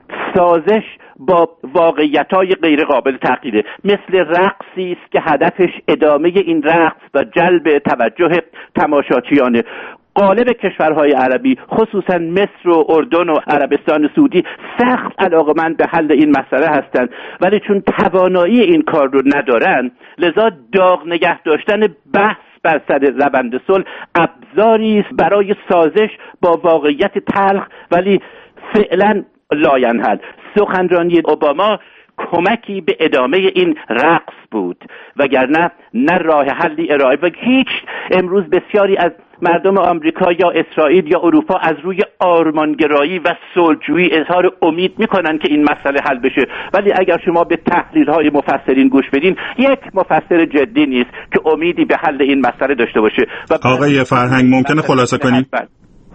W: سازش با واقعیت‌های غیر قابل تغییره، مثل رقصی است که هدفش ادامه این رقص و جلب توجه تماشاچیانه. غالب کشورهای عربی خصوصا مصر و اردن و عربستان سعودی سخت علاقه‌مند به حل این مسئله هستند، ولی چون توانایی این کار رو ندارن لذا داغ نگه داشتن بحث بر سر روند صلح ابزاری است برای سازش با واقعیت تلخ ولی فعلا لاینحل. سخنرانی اوباما کمکی به ادامه این رقص بود، وگرنه نه راه حلی ارائه و هیچ. امروز بسیاری از مردم آمریکا یا اسرائیل یا اروپا از روی آرمانگرایی و صلحجویی اظهار امید میکنن که این مسئله حل بشه، ولی اگر شما به تحلیل‌های مفسرین گوش بدین یک مفسر جدی نیست که امیدی به حل این مسئله داشته باشه. و
E: آقای فرهنگ ممکنه خلاصه کنید؟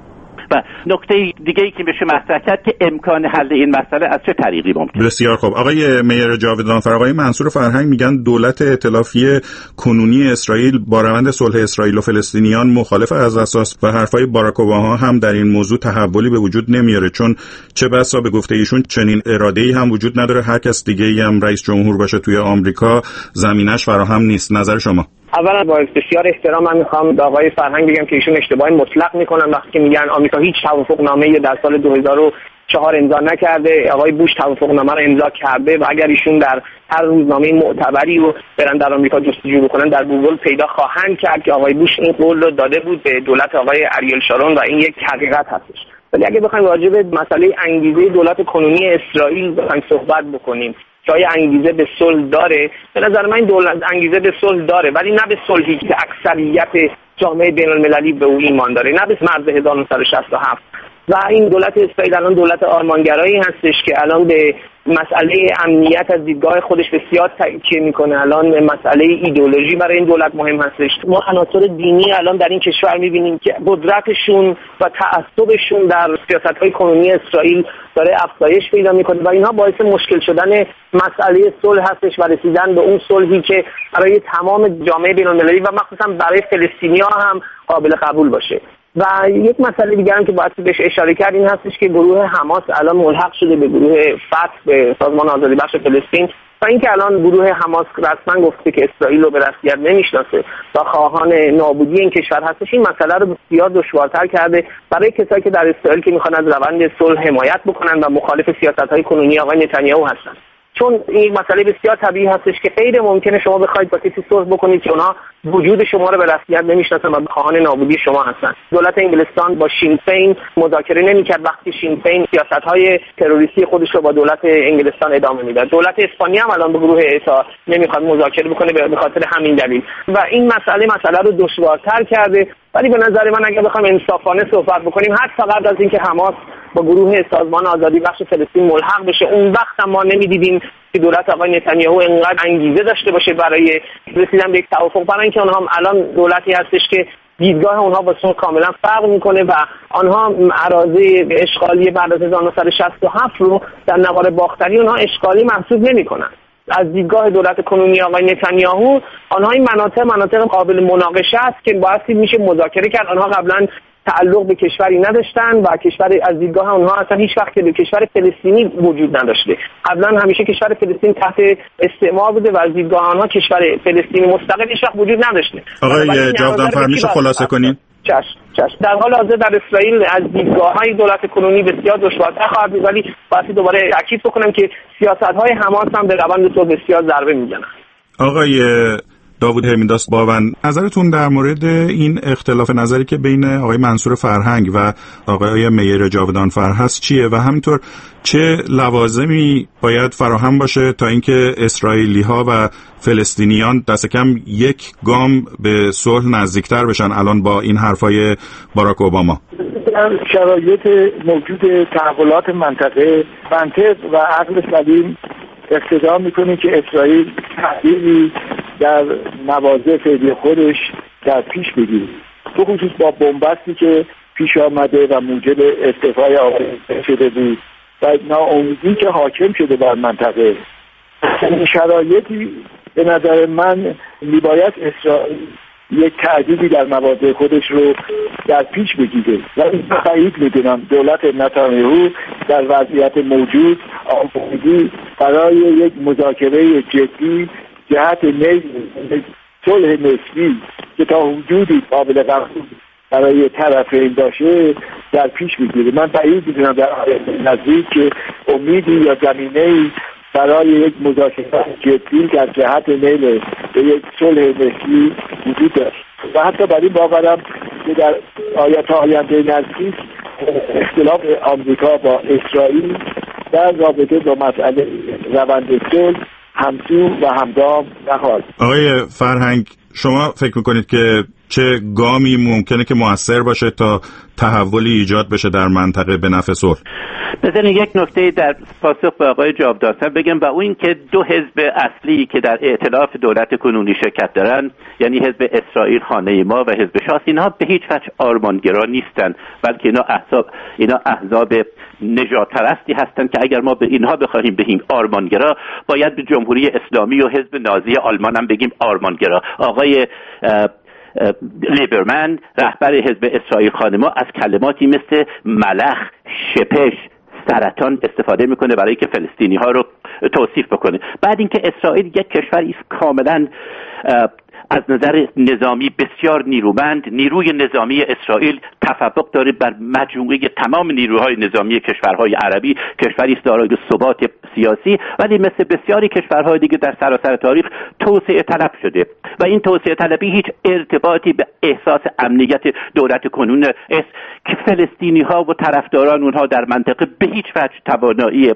W: و نکته دیگه‌ای که بشه مطرح کرد که امکان حل این مسئله از چه طریقی ممکنه.
E: بسیار خوب. آقای میر جاویدانفر، آقای منصور فرهنگ میگن دولت ائتلافی کنونی اسرائیل با روند صلح اسرائیل و فلسطینیان مخالف از اساس و حرفای باراک اوباما هم در این موضوع تحولی به وجود نمیاره، چون چه بسا به گفته ایشون چنین اراده‌ای هم وجود نداره، هر کس دیگه‌ای هم رئیس جمهور باشه توی آمریکا زمینش فراهم نیست. نظر شما؟
D: اولا با بسیار احترام من میخوام به آقای فرهنگ بگم که ایشون اشتباه مطلق میکنن وقتی که میگن آمریکا هیچ توافقنامه‌ای در سال دو هزار و چهار امضا نکرده. آقای بوش توافقنامه رو امضا کرده و اگر ایشون در هر روزنامه معتبری رو برن در آمریکا جستجو بکنن در گوگل پیدا خواهند کرد که آقای بوش این قول رو داده بود به دولت آقای اریل شارون و این یک حقیقت هستش. ولی اگه بخوایم راجع به مسئله انگیزه دولت کنونی اسرائیل بخوایم صحبت بکنیم که آیا انگیزه به صلح داره، به نظر من دولت انگیزه به صلح داره، ولی نه به صلحی که اکثریت جامعه بین‌المللی به او ایمان داره، نه به مرز هزار و نهصد و شصت و هفت. و این دولت اسرائیل الان دولت آرمانگرایی هستش که الان به مسئله امنیت از دیدگاه خودش بسیار تاکید میکنه. الان مسئله ایدئولوژی برای این دولت مهم هستش. ما عناصر دینی الان در این کشور میبینیم که قدرتشون و تعصبشون در سیاست‌های کنونی اسرائیل داره افزایش پیدا میکنه و اینها باعث مشکل شدن مسئله صلح هستش و رسیدن به اون صلحی که برای تمام جامعه بین‌المللی و مخصوصا برای فلسطینی‌ها هم قابل قبول باشه. و یک مسئله دیگه هم که باید بهش اشاره کرد این هستش که گروه حماس الان ملحق شده به گروه فتح، به سازمان آزادی بخش فلسطین، و اینکه الان گروه حماس رسما گفته که اسرائیل رو به رسمیت نمیشناسه و خواهان نابودی این کشور هستش، این مسئله رو بسیار دشوارتر کرده برای کسایی که در اسرائیل که میخوان از روند صلح حمایت بکنن و مخالف سیاست‌های کنونی آقای نتانیاهو هستن. چون این مسئله بسیار طبیعی هستش که غیر ممکنه شما بخواید با کسی صلح بکنید که اونها وجود شما رو به رسمیت نمیشناسن و خواهان نابودی شما هستن. دولت انگلستان با شین فین مذاکره نمی‌کرد وقتی شین فین سیاست‌های تروریستی خودش رو با دولت انگلستان ادامه میداد. دولت اسپانیا هم الان با گروه ایتا نمیخواد مذاکره بکنه به خاطر همین دلیل و این مسئله مسئله رو دشوارتر کرده. ولی به نظر من اگه بخوام انصافانه صحبت بکنیم، حتی فقط از اینکه حماس با گروه سازمان آزادی بخش فلسطین ملحق بشه، اون وقت هم ما نمی‌دیدیم که دولت آقای نتانیاهو انقدر انگیزه داشته باشه برای رسیدن به یک توافق، برای اینکه اونها الان دولتی هستش که دیدگاه اونها با سون کاملا فرق میکنه و آنها اراضی اشغالی بعد از هزار و نهصد و شصت و هفت رو در نوار باختری اونها اشغالی محسوب نمیکنن. از دیدگاه دولت کنونی آقای نتانیاهو آنها این مناطق مناطق قابل مناقشه است که باعث میشه مذاکره کرد. آنها قبلا تعلق به کشوری نداشتن و کشور از دیدگاه اونها اصلا هیچ وقت به کشور فلسطینی وجود نداشته. قبلا همیشه کشور فلسطین تحت استعمار بوده و از دیدگاه آنها کشور فلسطینی مستقل هیچ وقت وجود نداشته.
E: آقای جاودانفر میشه خلاصه کنین؟
D: چشم چشم. در حال حاضر در اسرائیل از دیدگاه‌های دولت کنونی بسیار دشوارتر خواهد بود، ولی باید دوباره تاکید بکنم که سیاست‌های حماس هم به روند صلح بسیار ضربه میزنن.
E: آقای داوود همیداس باون، نظرتون در مورد این اختلاف نظری که بین آقای منصور فرهنگ و آقای میر جاودانفر هست چیه و همینطور چه لوازمی باید فراهم باشه تا اینکه اسرائیلی‌ها و فلسطینیان دست کم یک گام به صلح نزدیکتر بشن الان با این حرفای باراک اوباما؟
F: شرایط موجود تحولات منطقه، منطق و عقل سلیم اقتضا میکنه که اسرائیل تغییری در مواضع فعلی خودش در پیش بگیره، تو خصوص با بنبستی که پیش آمده و موجب استعفای آقای شده بود و ناامیدی که حاکم شده بر منطقه. این شرایطی به نظر من میباید اسرائیل یک تعدیلی در مواضع خودش رو در پیش بگیره و این بعید میدونم دولت نتانیاهو در وضعیت موجود آمادگی برای یک مذاکره جدی جهت نیز صلح نسبی که تا حدودی قابل قبول برای طرفین باشه در پیش بگیره. من بعید میدونم در آینده نزدیک که امیدی یا زمینه‌ای برای یک مذاکره جدی در جهت نیل به یک صلح نسبی وجود داشت و حتی بر این باورم که در آیات آینده نزدیک اختلاف آمریکا با اسرائیل در رابطه با مسئله روند صلح همسو و همگام نخواهد.
E: آقای فرهنگ، شما فکر میکنید که چه گامی ممکنه که مؤثر باشه تا تحولی ایجاد بشه در منطقه به نفع صلح؟
W: بذارین یک نکته در پاسخ به آقای جاودانفر بگم و اون این که دو حزب اصلی که در ائتلاف دولت کنونی شرکت دارن، یعنی حزب اسرائیل خانه ما و حزب شاس، اینها به هیچ وجه آرمانگرا نیستن، بلکه اینا احزاب اینا احزاب نجات پرستی هستند که اگر ما به اینها بخوایم بگیم آرمانگرا، باید به جمهوری اسلامی و حزب نازی آلمان هم بگیم آرمانگرا. آقای لیبرمن رهبر حزب اسرائیل خانه ما از کلماتی مثل ملخ، شپش، سرطان استفاده میکنه برای که فلسطینی ها رو توصیف بکنه. بعد اینکه اسرائیل یک کشوری است کاملا از نظر نظامی بسیار نیرومند، نیروی نظامی اسرائیل تفوق داره بر مجموعه تمام نیروهای نظامی کشورهای عربی، کشوری است دارای ثبات سیاسی، ولی مثل بسیاری کشورهای دیگه در سراسر تاریخ توسعه طلب شده و این توسعه طلبی هیچ ارتباطی به احساس امنیت دولت کنون است که فلسطینی ها و طرفداران اونها در منطقه به هیچ وجه توانایی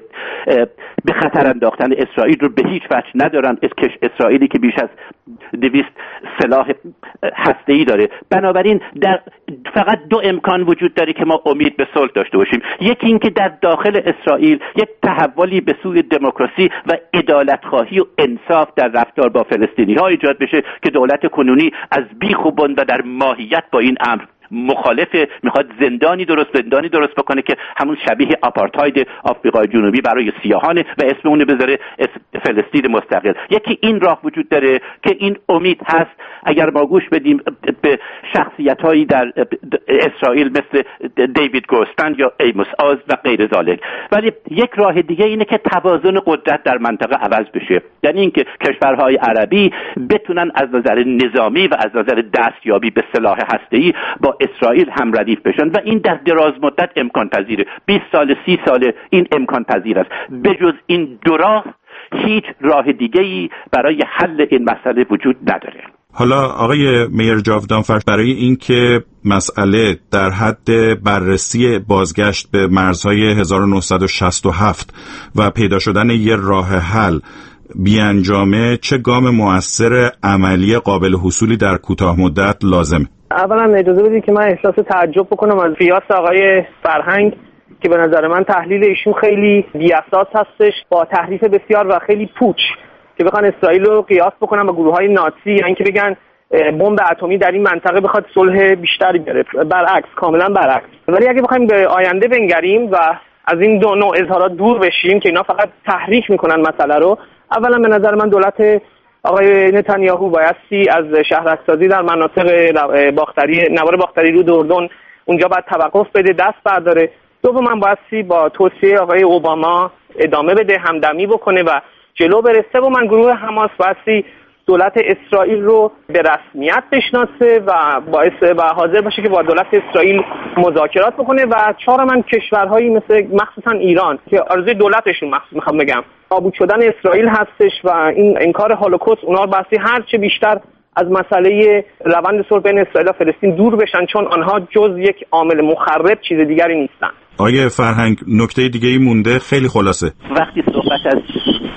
W: به خطر انداختن اسرائیل رو به هیچ وجه ندارن. اسرائیلی که بیش از دویست سلاح هسته‌ای داره. بنابراین در فقط دو امکان وجود داره که ما امید به صلح داشته باشیم. یکی این که در داخل اسرائیل یک تحولی به سوی دموکراسی و عدالت‌خواهی و انصاف در رفتار با فلسطینی‌ها ایجاد بشه که دولت کنونی از بیخ و بن و در ماهیت با این امر مخالفه، میخواد زندانی درست زندانی درست بکنه که همون شبیه آپارتاید آفریقای جنوبی برای سیاهانه و اسم اون بذاره فلسطین مستقل. یکی این راه وجود داره که این امید هست اگر ما گوش بدیم به شخصیت‌هایی در اسرائیل مثل دیوید گوستن یا ایموس آز و غیر ذالک. ولی یک راه دیگه اینه که توازن قدرت در منطقه عوض بشه، یعنی اینکه کشورهای عربی بتونن از نظر نظامی و از نظر دستیابی به سلاح هسته‌ای با اسرائیل هم ردیف بشن و این در دراز مدت امکان پذیره. بیست سال سی سال این امکان پذیر است. به جز این دو راه هیچ راه دیگه‌ای برای حل این مسئله وجود نداره.
E: حالا آقای میر جاودانفر، برای اینکه مسئله در حد بررسی بازگشت به مرزهای هزار و نهصد و شصت و هفت و پیدا شدن یه راه حل بیانجامه، چه گام مؤثر عملی قابل حصولی در کوتاه مدت لازمه؟
D: اولا اجازه بدید که من احساس تعجب بکنم از قیاس آقای فرهنگ که به نظر من تحلیل ایشون خیلی بی‌اساس هستش، با تحریف بسیار و خیلی پوچ که بخوان اسرائیل رو قیاس بکنن با گروه‌های نازی، یعنی که بگن بمب اتمی در این منطقه بخواد صلح بیشتری بیاره. برعکس، کاملا برعکس. ولی اگه بخوایم به آینده بنگریم و از این دو نوع اظهارات دور بشیم که اینا فقط تحریک میکنن مسئله رو، اولا به نظر من دولت آقای نتانیاهو بایستی از شهرک‌سازی در مناطق باختری نوار باختری رود اردن اونجا باید توقف بده، دست برداره. دوما بایستی با توصیه آقای اوباما ادامه بده، همدمی بکنه و جلو بره. سوما گروه حماس بایستی دولت اسرائیل رو به رسمیت بشناسه و باعث و حاضر باشه که با دولت اسرائیل مذاکرات بکنه. و چهارم کشورهایی مثل مخصوصا ایران که آرزوی دولتشون مخصوص میخوام بگم نابود شدن اسرائیل هستش و این انکار هولوکاست، اونها بایستی هر چه بیشتر از مسئله روند صلح بین اسرائیل و فلسطین دور بشن، چون آنها جز یک عامل مخرب چیز دیگری نیستن.
E: آیه فرهنگ، نکته دیگه ای مونده، خیلی خلاصه.
W: وقتی صحبت از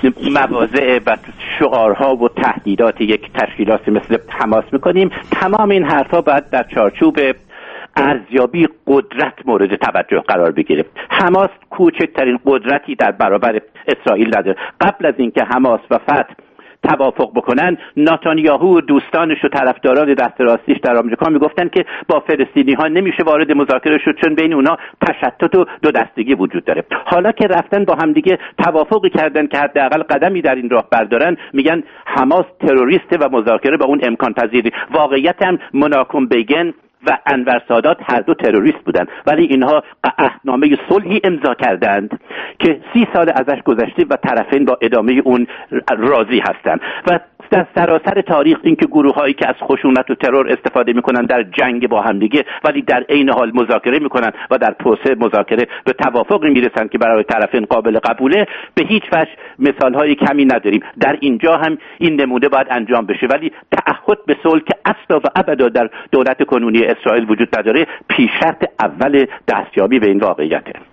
W: مواضع و شعارها و تهدیدات یک تشکیلات مثل حماس میکنیم، تمام این حرفا باید در چارچوب ارزیابی قدرت مورد توجه قرار بگیره. حماس کوچکترین قدرتی در برابر اسرائیل نداره. قبل از اینکه حماس و فتح توافق بکنن، نتانیاهو و دوستانش و طرفداران دست راستیش در آمریکا میگفتن که با فلسطینی ها نمیشه وارد مذاکره شد چون بین اونها تشتت و دو دستگی وجود داره. حالا که رفتن با همدیگه توافقی کردن که حداقل قدمی در این راه بردارن، میگن حماس تروریسته و مذاکره با اون امکان پذیری. واقعیت هم مناکم بیگن و انور سادات هر دو تروریست بودن، ولی اینها عهدنامه صلحی امضا کردند که سی سال ازش گذشته و طرفین با ادامه اون راضی هستند. و در سراسر تاریخ این که گروه‌هایی که از خشونت و ترور استفاده میکنن در جنگ با همدیگه ولی در عین حال مذاکره میکنن و در پروسه مذاکره به توافقی میرسن که برای طرفین قابل قبوله، به هیچ وجه مثال‌های کمی نداریم. در اینجا هم این نمونه باید انجام بشه، ولی تعهد به صلح که اصلا و ابدا در دولت کنونی اسرائیل وجود نداره، پیش شرط اول دستیابی به این واقعیته.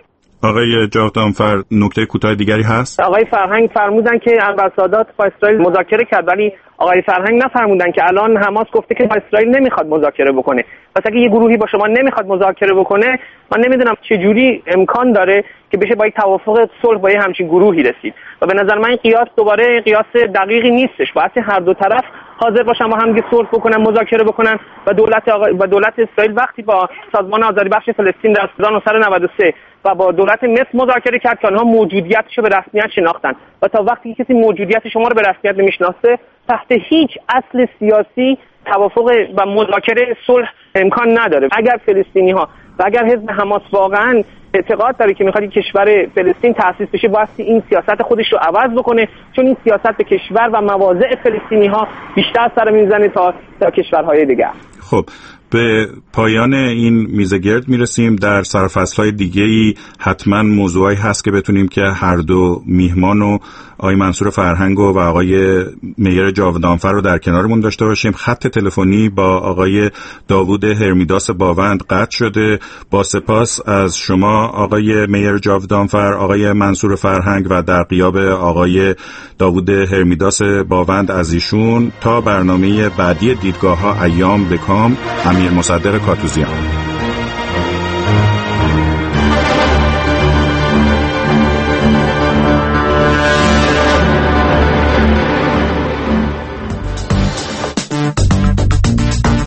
E: آقای جاودانفر نکته کوتاه دیگری هست؟
D: آقای فرهنگ فرمودن که امباسادات با اسرائیل مذاکره کرد، ولی آقای فرهنگ نفرمودن که الان حماس گفته که با اسرائیل نمیخواد مذاکره بکنه. پس اگه یه گروهی با شما نمیخواد مذاکره بکنه، من نمیدونم چه جوری امکان داره که بشه با یک توافق صلح با یه همچین گروهی رسید. و به نظر من این قیاس دوباره قیاس دقیقی نیستش. باید هر دو طرف حاضر باشن با هم دیگه صلح بکنن، مذاکره بکنن و دولت آقا... و دولت اسرائیل وقتی با سازمان آزادی بخش فلسطین در هزار و نهصد و نود و سه و با دولت مصر مذاکره کرد که آنها موجودیتشو به رسمیت شناختن و تا وقتی کسی موجودیت شما رو به رسمیت نمیشناسه، تحت هیچ اصل سیاسی توافق و مذاکره صلح امکان نداره. اگر فلسطینی‌ها و اگر حزب حماس واقعاً اعتقاد داره که میخواد کشور فلسطین تأسیس بشه، باید این سیاست خودش رو عوض بکنه، چون این سیاست به کشور و مواضع فلسطینی‌ها بیشتر سر میزنه تا تا کشورهای دیگر.
E: خب به پایان این میزه گرد میرسیم. در سرفصل‌های دیگه‌ای حتما موضوعی هست که بتونیم که هر دو میهمان و آقای منصور فرهنگ و آقای میر جاودانفر رو در کنارمون داشته باشیم. خط تلفنی با آقای داوود هرمیداس باوند قطع شده. با سپاس از شما آقای میر جاودانفر، آقای منصور فرهنگ و در غیاب آقای داوود هرمیداس باوند از ایشون. تا برنامه بعدی دیدگاه‌ها ایام بکام، امیر مصدق کاتوزیان.